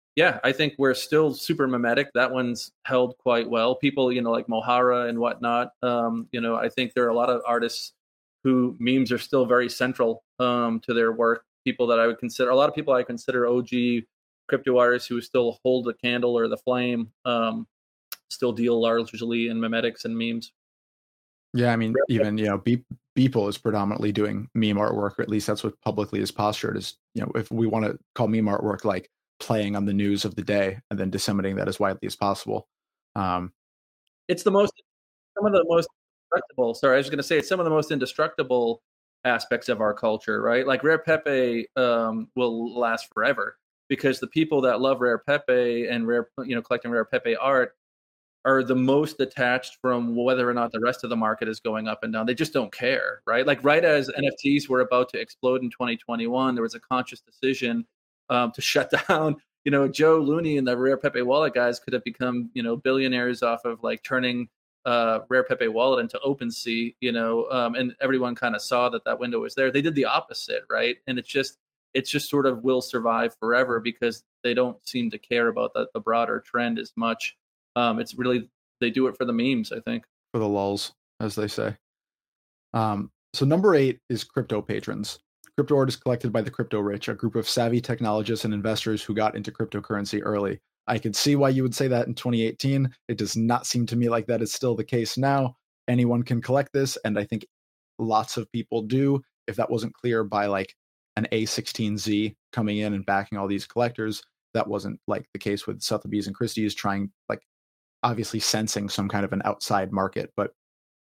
yeah, I think we're still super mimetic. That one's held quite well. People, like Mohara and whatnot. I think there are a lot of artists who memes are still very central to their work. People that I would consider, a lot of people I consider OG crypto artists who still hold the candle or the flame, still deal largely in memetics and memes. Yeah, I mean, even Beeple is predominantly doing meme artwork, or at least that's what publicly is postured. Is if we want to call meme artwork like playing on the news of the day and then disseminating that as widely as possible. It's some of the most indestructible. Sorry, I was going to say it's some of the most indestructible aspects of our culture, right? Like Rare Pepe will last forever because the people that love Rare Pepe and collecting Rare Pepe art are the most attached from whether or not the rest of the market is going up and down. They just don't care, right? Like right as NFTs were about to explode in 2021, there was a conscious decision to shut down. Joe Looney and the Rare Pepe wallet guys could have become, billionaires off of like turning Rare Pepe wallet into OpenSea, and everyone kind of saw that window was there. They did the opposite, right? And it's just sort of will survive forever because they don't seem to care about the broader trend as much. It's really, they do it for the memes, I think. For the lulz, as they say. So number 8 is crypto patrons. Crypto art is collected by the crypto rich, a group of savvy technologists and investors who got into cryptocurrency early. I could see why you would say that in 2018. It does not seem to me like that is still the case now. Anyone can collect this, and I think lots of people do. If that wasn't clear by like an A16Z coming in and backing all these collectors, that wasn't like the case with Sotheby's and Christie's trying, like, obviously sensing some kind of an outside market. But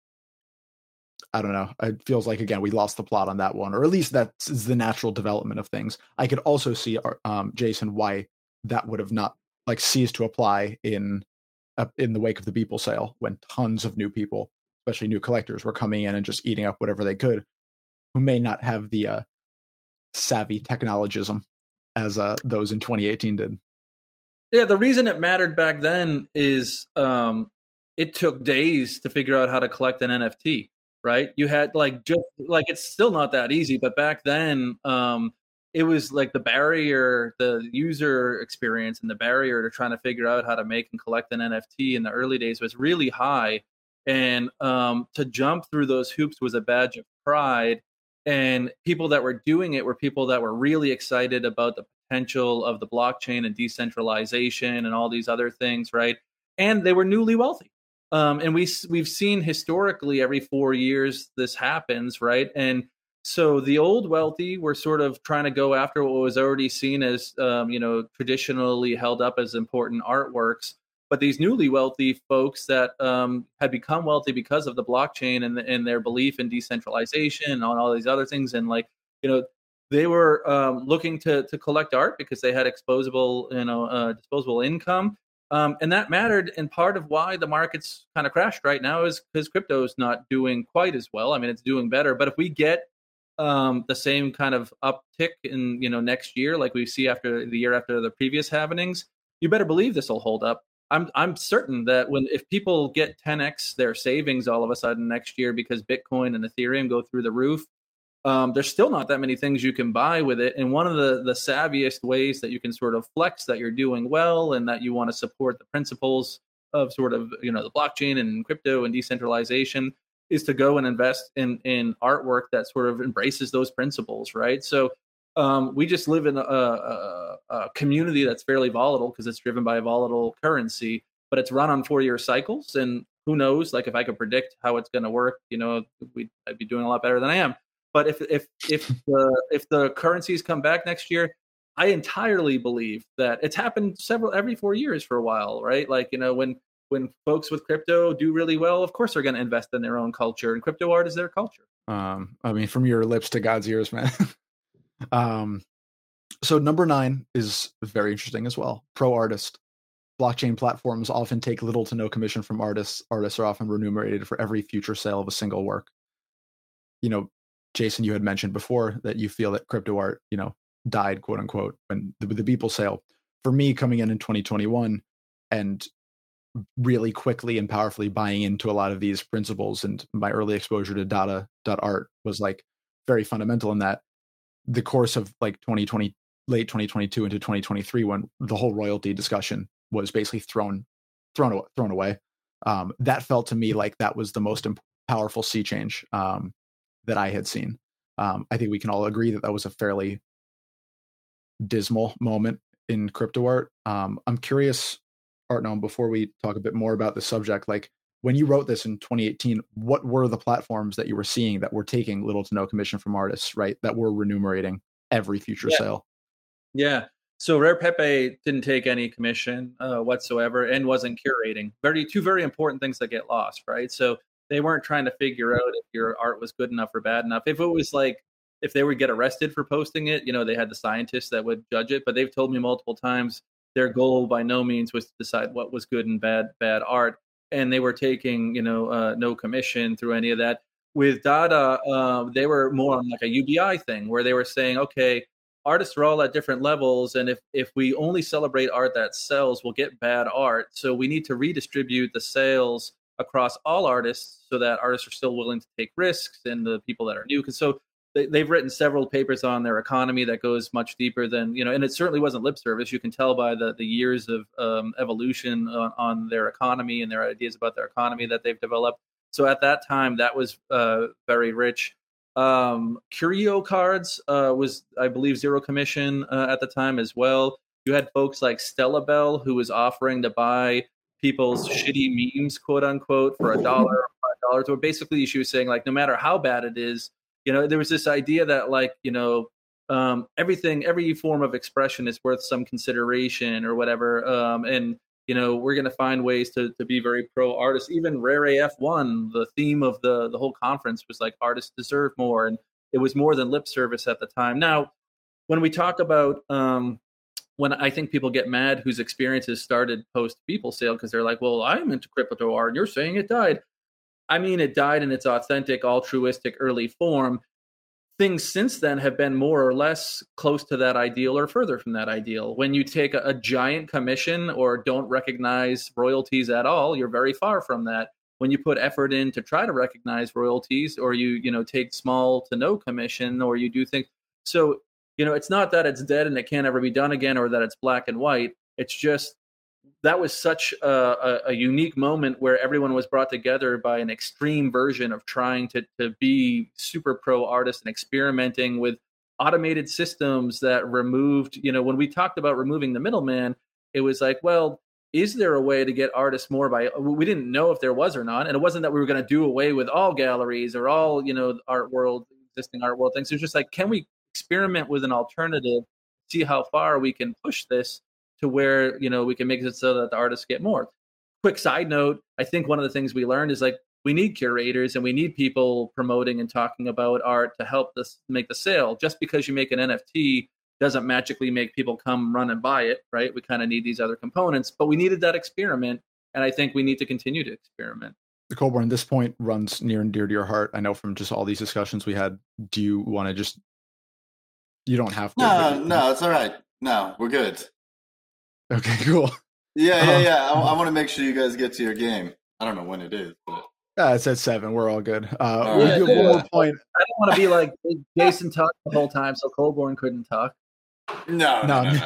I don't know. It feels like, again, we lost the plot on that one, or at least that's the natural development of things. I could also see, Jason, why that would have not like ceased to apply in the wake of the Beeple sale, when tons of new people, especially new collectors, were coming in and just eating up whatever they could, who may not have the savvy technologism as those in 2018 did. Yeah, the reason it mattered back then is it took days to figure out how to collect an NFT, right? You had it's still not that easy, but back then it was like the barrier, the user experience and the barrier to trying to figure out how to make and collect an NFT in the early days was really high. And to jump through those hoops was a badge of pride. And people that were doing it were people that were really excited about the potential of the blockchain and decentralization and all these other things, right? And they were newly wealthy. And we've seen historically every 4 years this happens, right? And so the old wealthy were sort of trying to go after what was already seen as, traditionally held up as important artworks. But these newly wealthy folks that had become wealthy because of the blockchain and their belief in decentralization and all these other things, and they were looking to collect art because they had disposable income. And that mattered. And part of why the market's kind of crashed right now is because crypto is not doing quite as well. I mean, it's doing better. But if we get the same kind of uptick in, next year, like we see after the year after the previous happenings, you better believe this will hold up. I'm certain that if people get 10x their savings all of a sudden next year because Bitcoin and Ethereum go through the roof, there's still not that many things you can buy with it. And one of the savviest ways that you can sort of flex that you're doing well and that you want to support the principles of sort of, the blockchain and crypto and decentralization is to go and invest in artwork that sort of embraces those principles, right? So we just live in a community that's fairly volatile because it's driven by a volatile currency, but it's run on 4-year cycles. And who knows, like if I could predict how it's going to work, I'd be doing a lot better than I am. But if the currencies come back next year, I entirely believe that it's happened every 4 years for a while, right? Like, when folks with crypto do really well, of course they're going to invest in their own culture, and crypto art is their culture. I mean, from your lips to God's ears, man. So number 9 is very interesting as well. Pro artist. Blockchain platforms often take little to no commission from artists. Artists are often remunerated for every future sale of a single work. Jason, you had mentioned before that you feel that crypto art, died, quote unquote, when the Beeple sale. For me, coming in 2021 and really quickly and powerfully buying into a lot of these principles, and my early exposure to data.art was like very fundamental in that. The course of like 2020, late 2022 into 2023 when the whole royalty discussion was basically thrown away. That felt to me like that was the most powerful sea change that I had seen. I think we can all agree that was a fairly dismal moment in crypto art. I'm curious, Artnom, before we talk a bit more about the subject, like when you wrote this in 2018, what were the platforms that you were seeing that were taking little to no commission from artists, right? That were remunerating every future sale? Yeah. So Rare Pepe didn't take any commission whatsoever and wasn't curating. Two very important things that get lost, right? So they weren't trying to figure out if your art was good enough or bad enough. If it was like, if they would get arrested for posting it, they had the scientists that would judge it. But they've told me multiple times their goal by no means was to decide what was good and bad art. And they were taking, no commission through any of that. With Dada, they were more on like a UBI thing where they were saying, okay, artists are all at different levels. And if we only celebrate art that sells, we'll get bad art. So we need to redistribute the sales across all artists so that artists are still willing to take risks and the people that are new. Because so they've written several papers on their economy that goes much deeper than, and it certainly wasn't lip service. You can tell by the years of evolution on their economy and their ideas about their economy that they've developed. So at that time, that was very rich. Curio cards was, I believe, zero commission at the time as well. You had folks like Stella Bell, who was offering to buy people's shitty memes, quote unquote, for $1 or $5. So basically, she was saying, like, no matter how bad it is, there was this idea that, like, every form of expression is worth some consideration or whatever. And we're going to find ways to be very pro artists. Even Rare AF1, the theme of the whole conference was like artists deserve more. And it was more than lip service at the time. Now, when we talk about when I think people get mad whose experiences started post People sale because they're like, well, I'm into crypto art and you're saying it died. I mean, it died in its authentic, altruistic early form. Things since then have been more or less close to that ideal or further from that ideal. When you take a giant commission or don't recognize royalties at all, you're very far from that. When you put effort in to try to recognize royalties, or you take small to no commission, or you do things. So, it's not that it's dead and it can't ever be done again, or that it's black and white. It's just that was such a unique moment where everyone was brought together by an extreme version of trying to be super pro artists and experimenting with automated systems that removed, when we talked about removing the middleman, it was like, well, is there a way to get artists more we didn't know if there was or not. And it wasn't that we were going to do away with all galleries or all, existing art world things. It's just like, can we experiment with an alternative, see how far we can push this to where, we can make it so that the artists get more. Quick side note, I think one of the things we learned is like, we need curators and we need people promoting and talking about art to help us make the sale. Just because you make an NFT doesn't magically make people come run and buy it, right? We kind of need these other components, but we needed that experiment. And I think we need to continue to experiment. Colborne, this point runs near and dear to your heart. I know from just all these discussions we had. Do you want to just, you don't have to. No, it's all right. No, we're good. Okay, cool. Yeah. I want to make sure you guys get to your game. I don't know when it is, but it's at 7. We're all good. We'll do one more point. I don't want to be like Jason talked the whole time, so Colborne couldn't talk. No.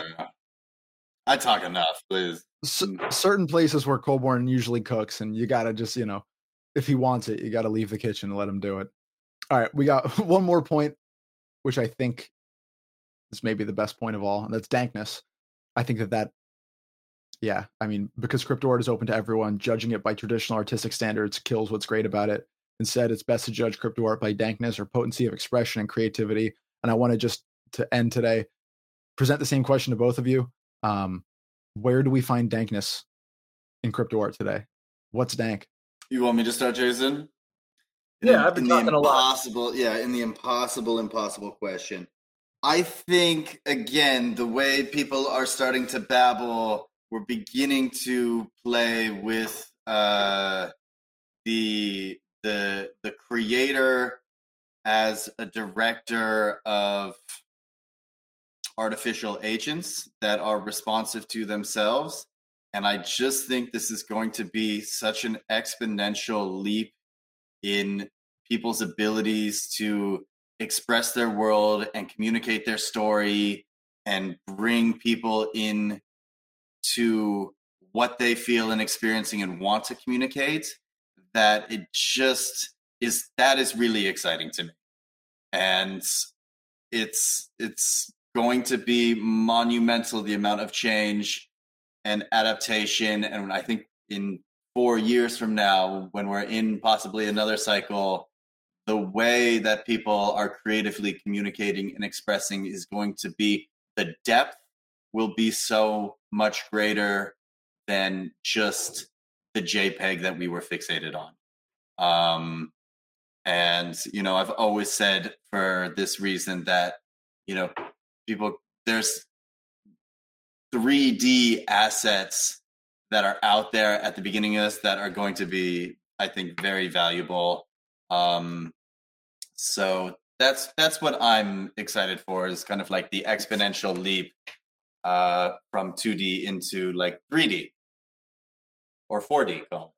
I talk enough, please. Certain places where Colborne usually cooks, and you gotta just, if he wants it, you gotta leave the kitchen and let him do it. All right, we got one more point, which I think is maybe the best point of all, and that's dankness. I think that yeah, I mean, because crypto art is open to everyone, judging it by traditional artistic standards kills what's great about it. Instead, it's best to judge crypto art by dankness or potency of expression and creativity. And I want to just, to end today, present the same question to both of you. Where do we find dankness in crypto art today? What's dank? You want me to start, Jason? I've been talking a lot. In the impossible question. I think, again, the way people are starting to babble, we're beginning to play with the creator as a director of artificial agents that are responsive to themselves. And I just think this is going to be such an exponential leap in people's abilities to express their world and communicate their story and bring people in to what they feel and experiencing and want to communicate, that it just is, that is really exciting to me. And it's going to be monumental, the amount of change and adaptation. And I think in 4 years from now, when we're in possibly another cycle, the way that people are creatively communicating and expressing is going to be, the depth will be so much greater than just the JPEG that we were fixated on. And, I've always said for this reason that, people, there's 3D assets that are out there at the beginning of this that are going to be, I think, very valuable. So that's what I'm excited for, is kind of like the exponential leap from 2D into like 3D or 4D. Call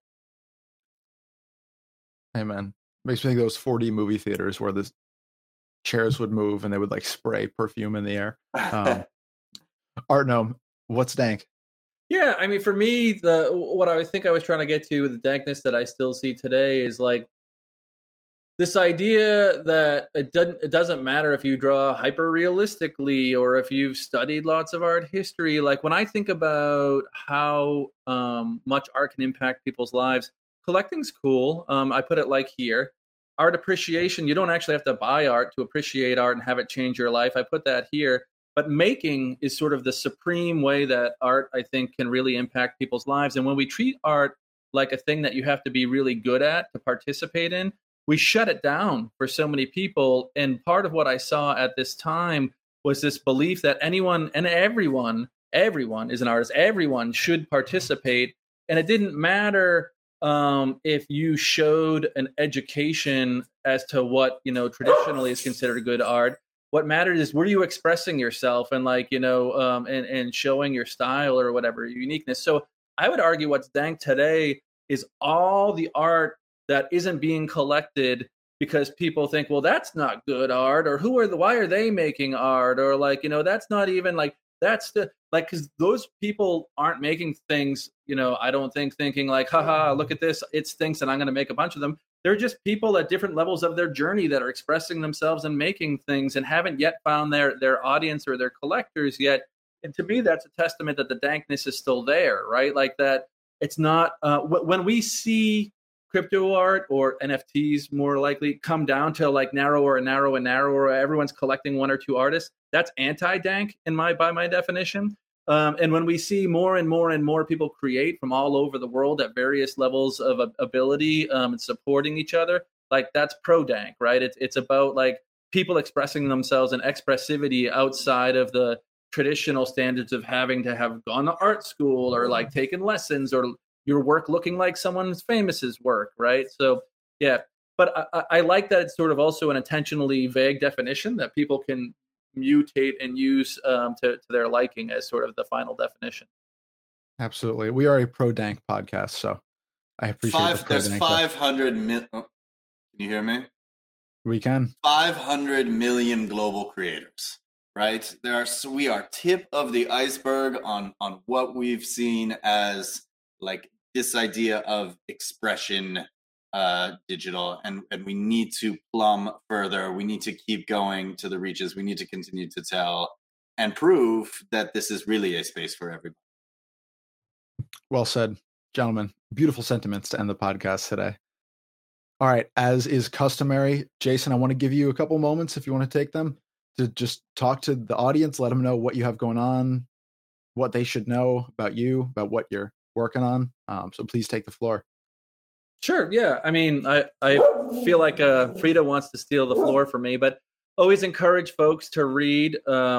it. Hey man, makes me think of those 4D movie theaters where the chairs would move and they would like spray perfume in the air. Artnome, what's dank? Yeah, I mean, for me, what I think I was trying to get to with the dankness that I still see today is like this idea that it doesn't matter if you draw hyper realistically or if you've studied lots of art history. Like when I think about how much art can impact people's lives, collecting's cool. I put it like here. Art appreciation, you don't actually have to buy art to appreciate art and have it change your life. I put that here. But making is sort of the supreme way that art, I think, can really impact people's lives. And when we treat art like a thing that you have to be really good at to participate in, we shut it down for so many people. And part of what I saw at this time was this belief that anyone and everyone is an artist. Everyone should participate. And it didn't matter if you showed an education as to what, traditionally is considered good art. What mattered is, were you expressing yourself and and showing your style or whatever, your uniqueness. So I would argue what's dank today is all the art that isn't being collected because people think, well, that's not good art, or why are they making art, or that's not even that's because those people aren't making things, I don't think thinking like, haha, look at this, it stinks and I'm going to make a bunch of them. They're just people at different levels of their journey that are expressing themselves and making things and haven't yet found their audience or their collectors yet. And to me, that's a testament that the dankness is still there, right? Like that it's not, when we see crypto art or NFTs more likely come down to like narrower and narrower and narrower, everyone's collecting one or two artists, that's anti-dank by my definition. And when we see more and more and more people create from all over the world at various levels of ability and supporting each other, like that's pro-dank, right? It's about like people expressing themselves and expressivity outside of the traditional standards of having to have gone to art school or like taken lessons or your work looking like someone's famous's work, right? So yeah, but I like that it's sort of also an intentionally vague definition that people can mutate and use to their liking as sort of the final definition. Absolutely. We are a pro-dank podcast, so I appreciate There's 500 million. Oh, can you hear me? We can. 500 million global creators, right? We are tip of the iceberg on what we've seen as like this idea of expression digital, and we need to plumb further. We need to keep going to the reaches. We need to continue to tell and prove that this is really a space for everybody. Well said, gentlemen. Beautiful sentiments to end the podcast today. All right, as is customary, Jason, I want to give you a couple moments if you want to take them to just talk to the audience, let them know what you have going on, what they should know about you, about what you're working on. So please take the floor. Sure. Yeah. I mean, I feel like Frida wants to steal the floor from me, but always encourage folks to read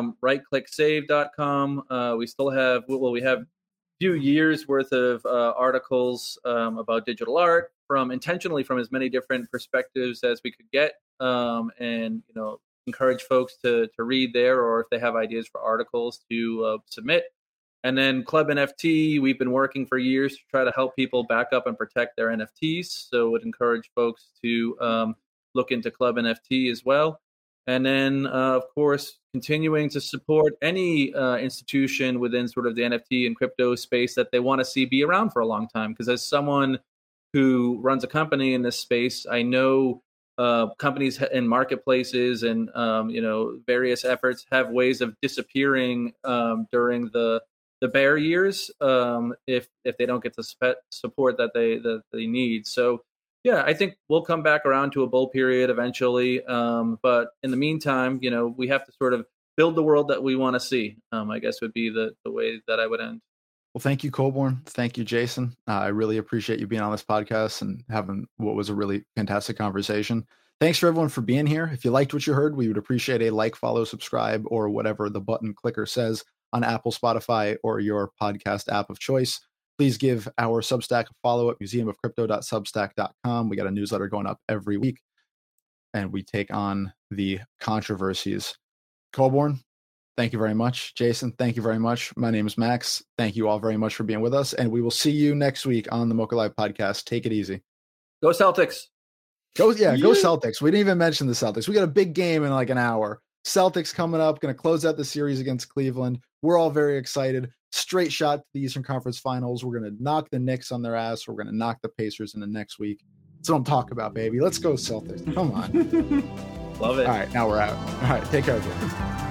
rightclicksave.com. We still have, we have a few years worth of articles about digital art intentionally from as many different perspectives as we could get. And, encourage folks to read there, or if they have ideas for articles to submit. And then Club NFT, we've been working for years to try to help people back up and protect their NFTs. So would encourage folks to look into Club NFT as well. And then, of course, continuing to support any institution within sort of the NFT and crypto space that they want to see be around for a long time. Because as someone who runs a company in this space, I know companies in marketplaces and various efforts have ways of disappearing during the bear years if they don't get the support that they need. So yeah, I think we'll come back around to a bull period eventually. But in the meantime, we have to sort of build the world that we want to see, I guess would be the way that I would end. Well, thank you, Colborn. Thank you, Jason. I really appreciate you being on this podcast and having what was a really fantastic conversation. Thanks for everyone for being here. If you liked what you heard, we would appreciate a like, follow, subscribe, or whatever the button clicker says on Apple, Spotify, or your podcast app of choice. Please give our Substack a follow at museumofcrypto.substack.com. We got a newsletter going up every week, and we take on the controversies. Colborn, thank you very much. Jason, thank you very much. My name is Max. Thank you all very much for being with us, and we will see you next week on the Mocha Live podcast. Take it easy. Go Celtics. Go Celtics. We didn't even mention the Celtics. We got a big game in like an hour. Celtics coming up, going to close out the series against Cleveland. We're all very excited. Straight shot to the Eastern Conference Finals. We're going to knock the Knicks on their ass. We're going to knock the Pacers in the next week. That's what I'm talking about, baby. Let's go Celtics. Come on. Love it. All right, now we're out. All right, take care, everyone.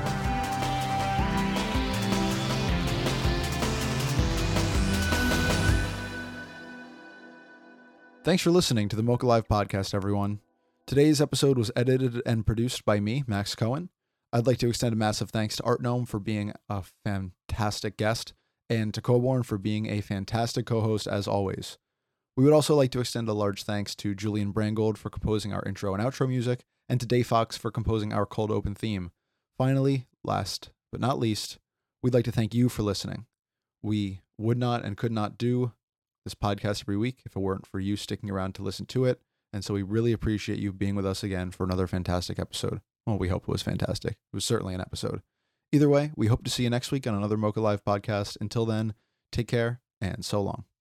Thanks for listening to the Mocha Live podcast, everyone. Today's episode was edited and produced by me, Max Cohen. I'd like to extend a massive thanks to Art Gnome for being a fantastic guest, and to Colborn for being a fantastic co-host as always. We would also like to extend a large thanks to Julian Brangold for composing our intro and outro music, and to Dave Fox for composing our cold open theme. Finally, last but not least, we'd like to thank you for listening. We would not and could not do this podcast every week if it weren't for you sticking around to listen to it, and so we really appreciate you being with us again for another fantastic episode. Well, we hope it was fantastic. It was certainly an episode. Either way, we hope to see you next week on another Mocha Live podcast. Until then, take care and so long.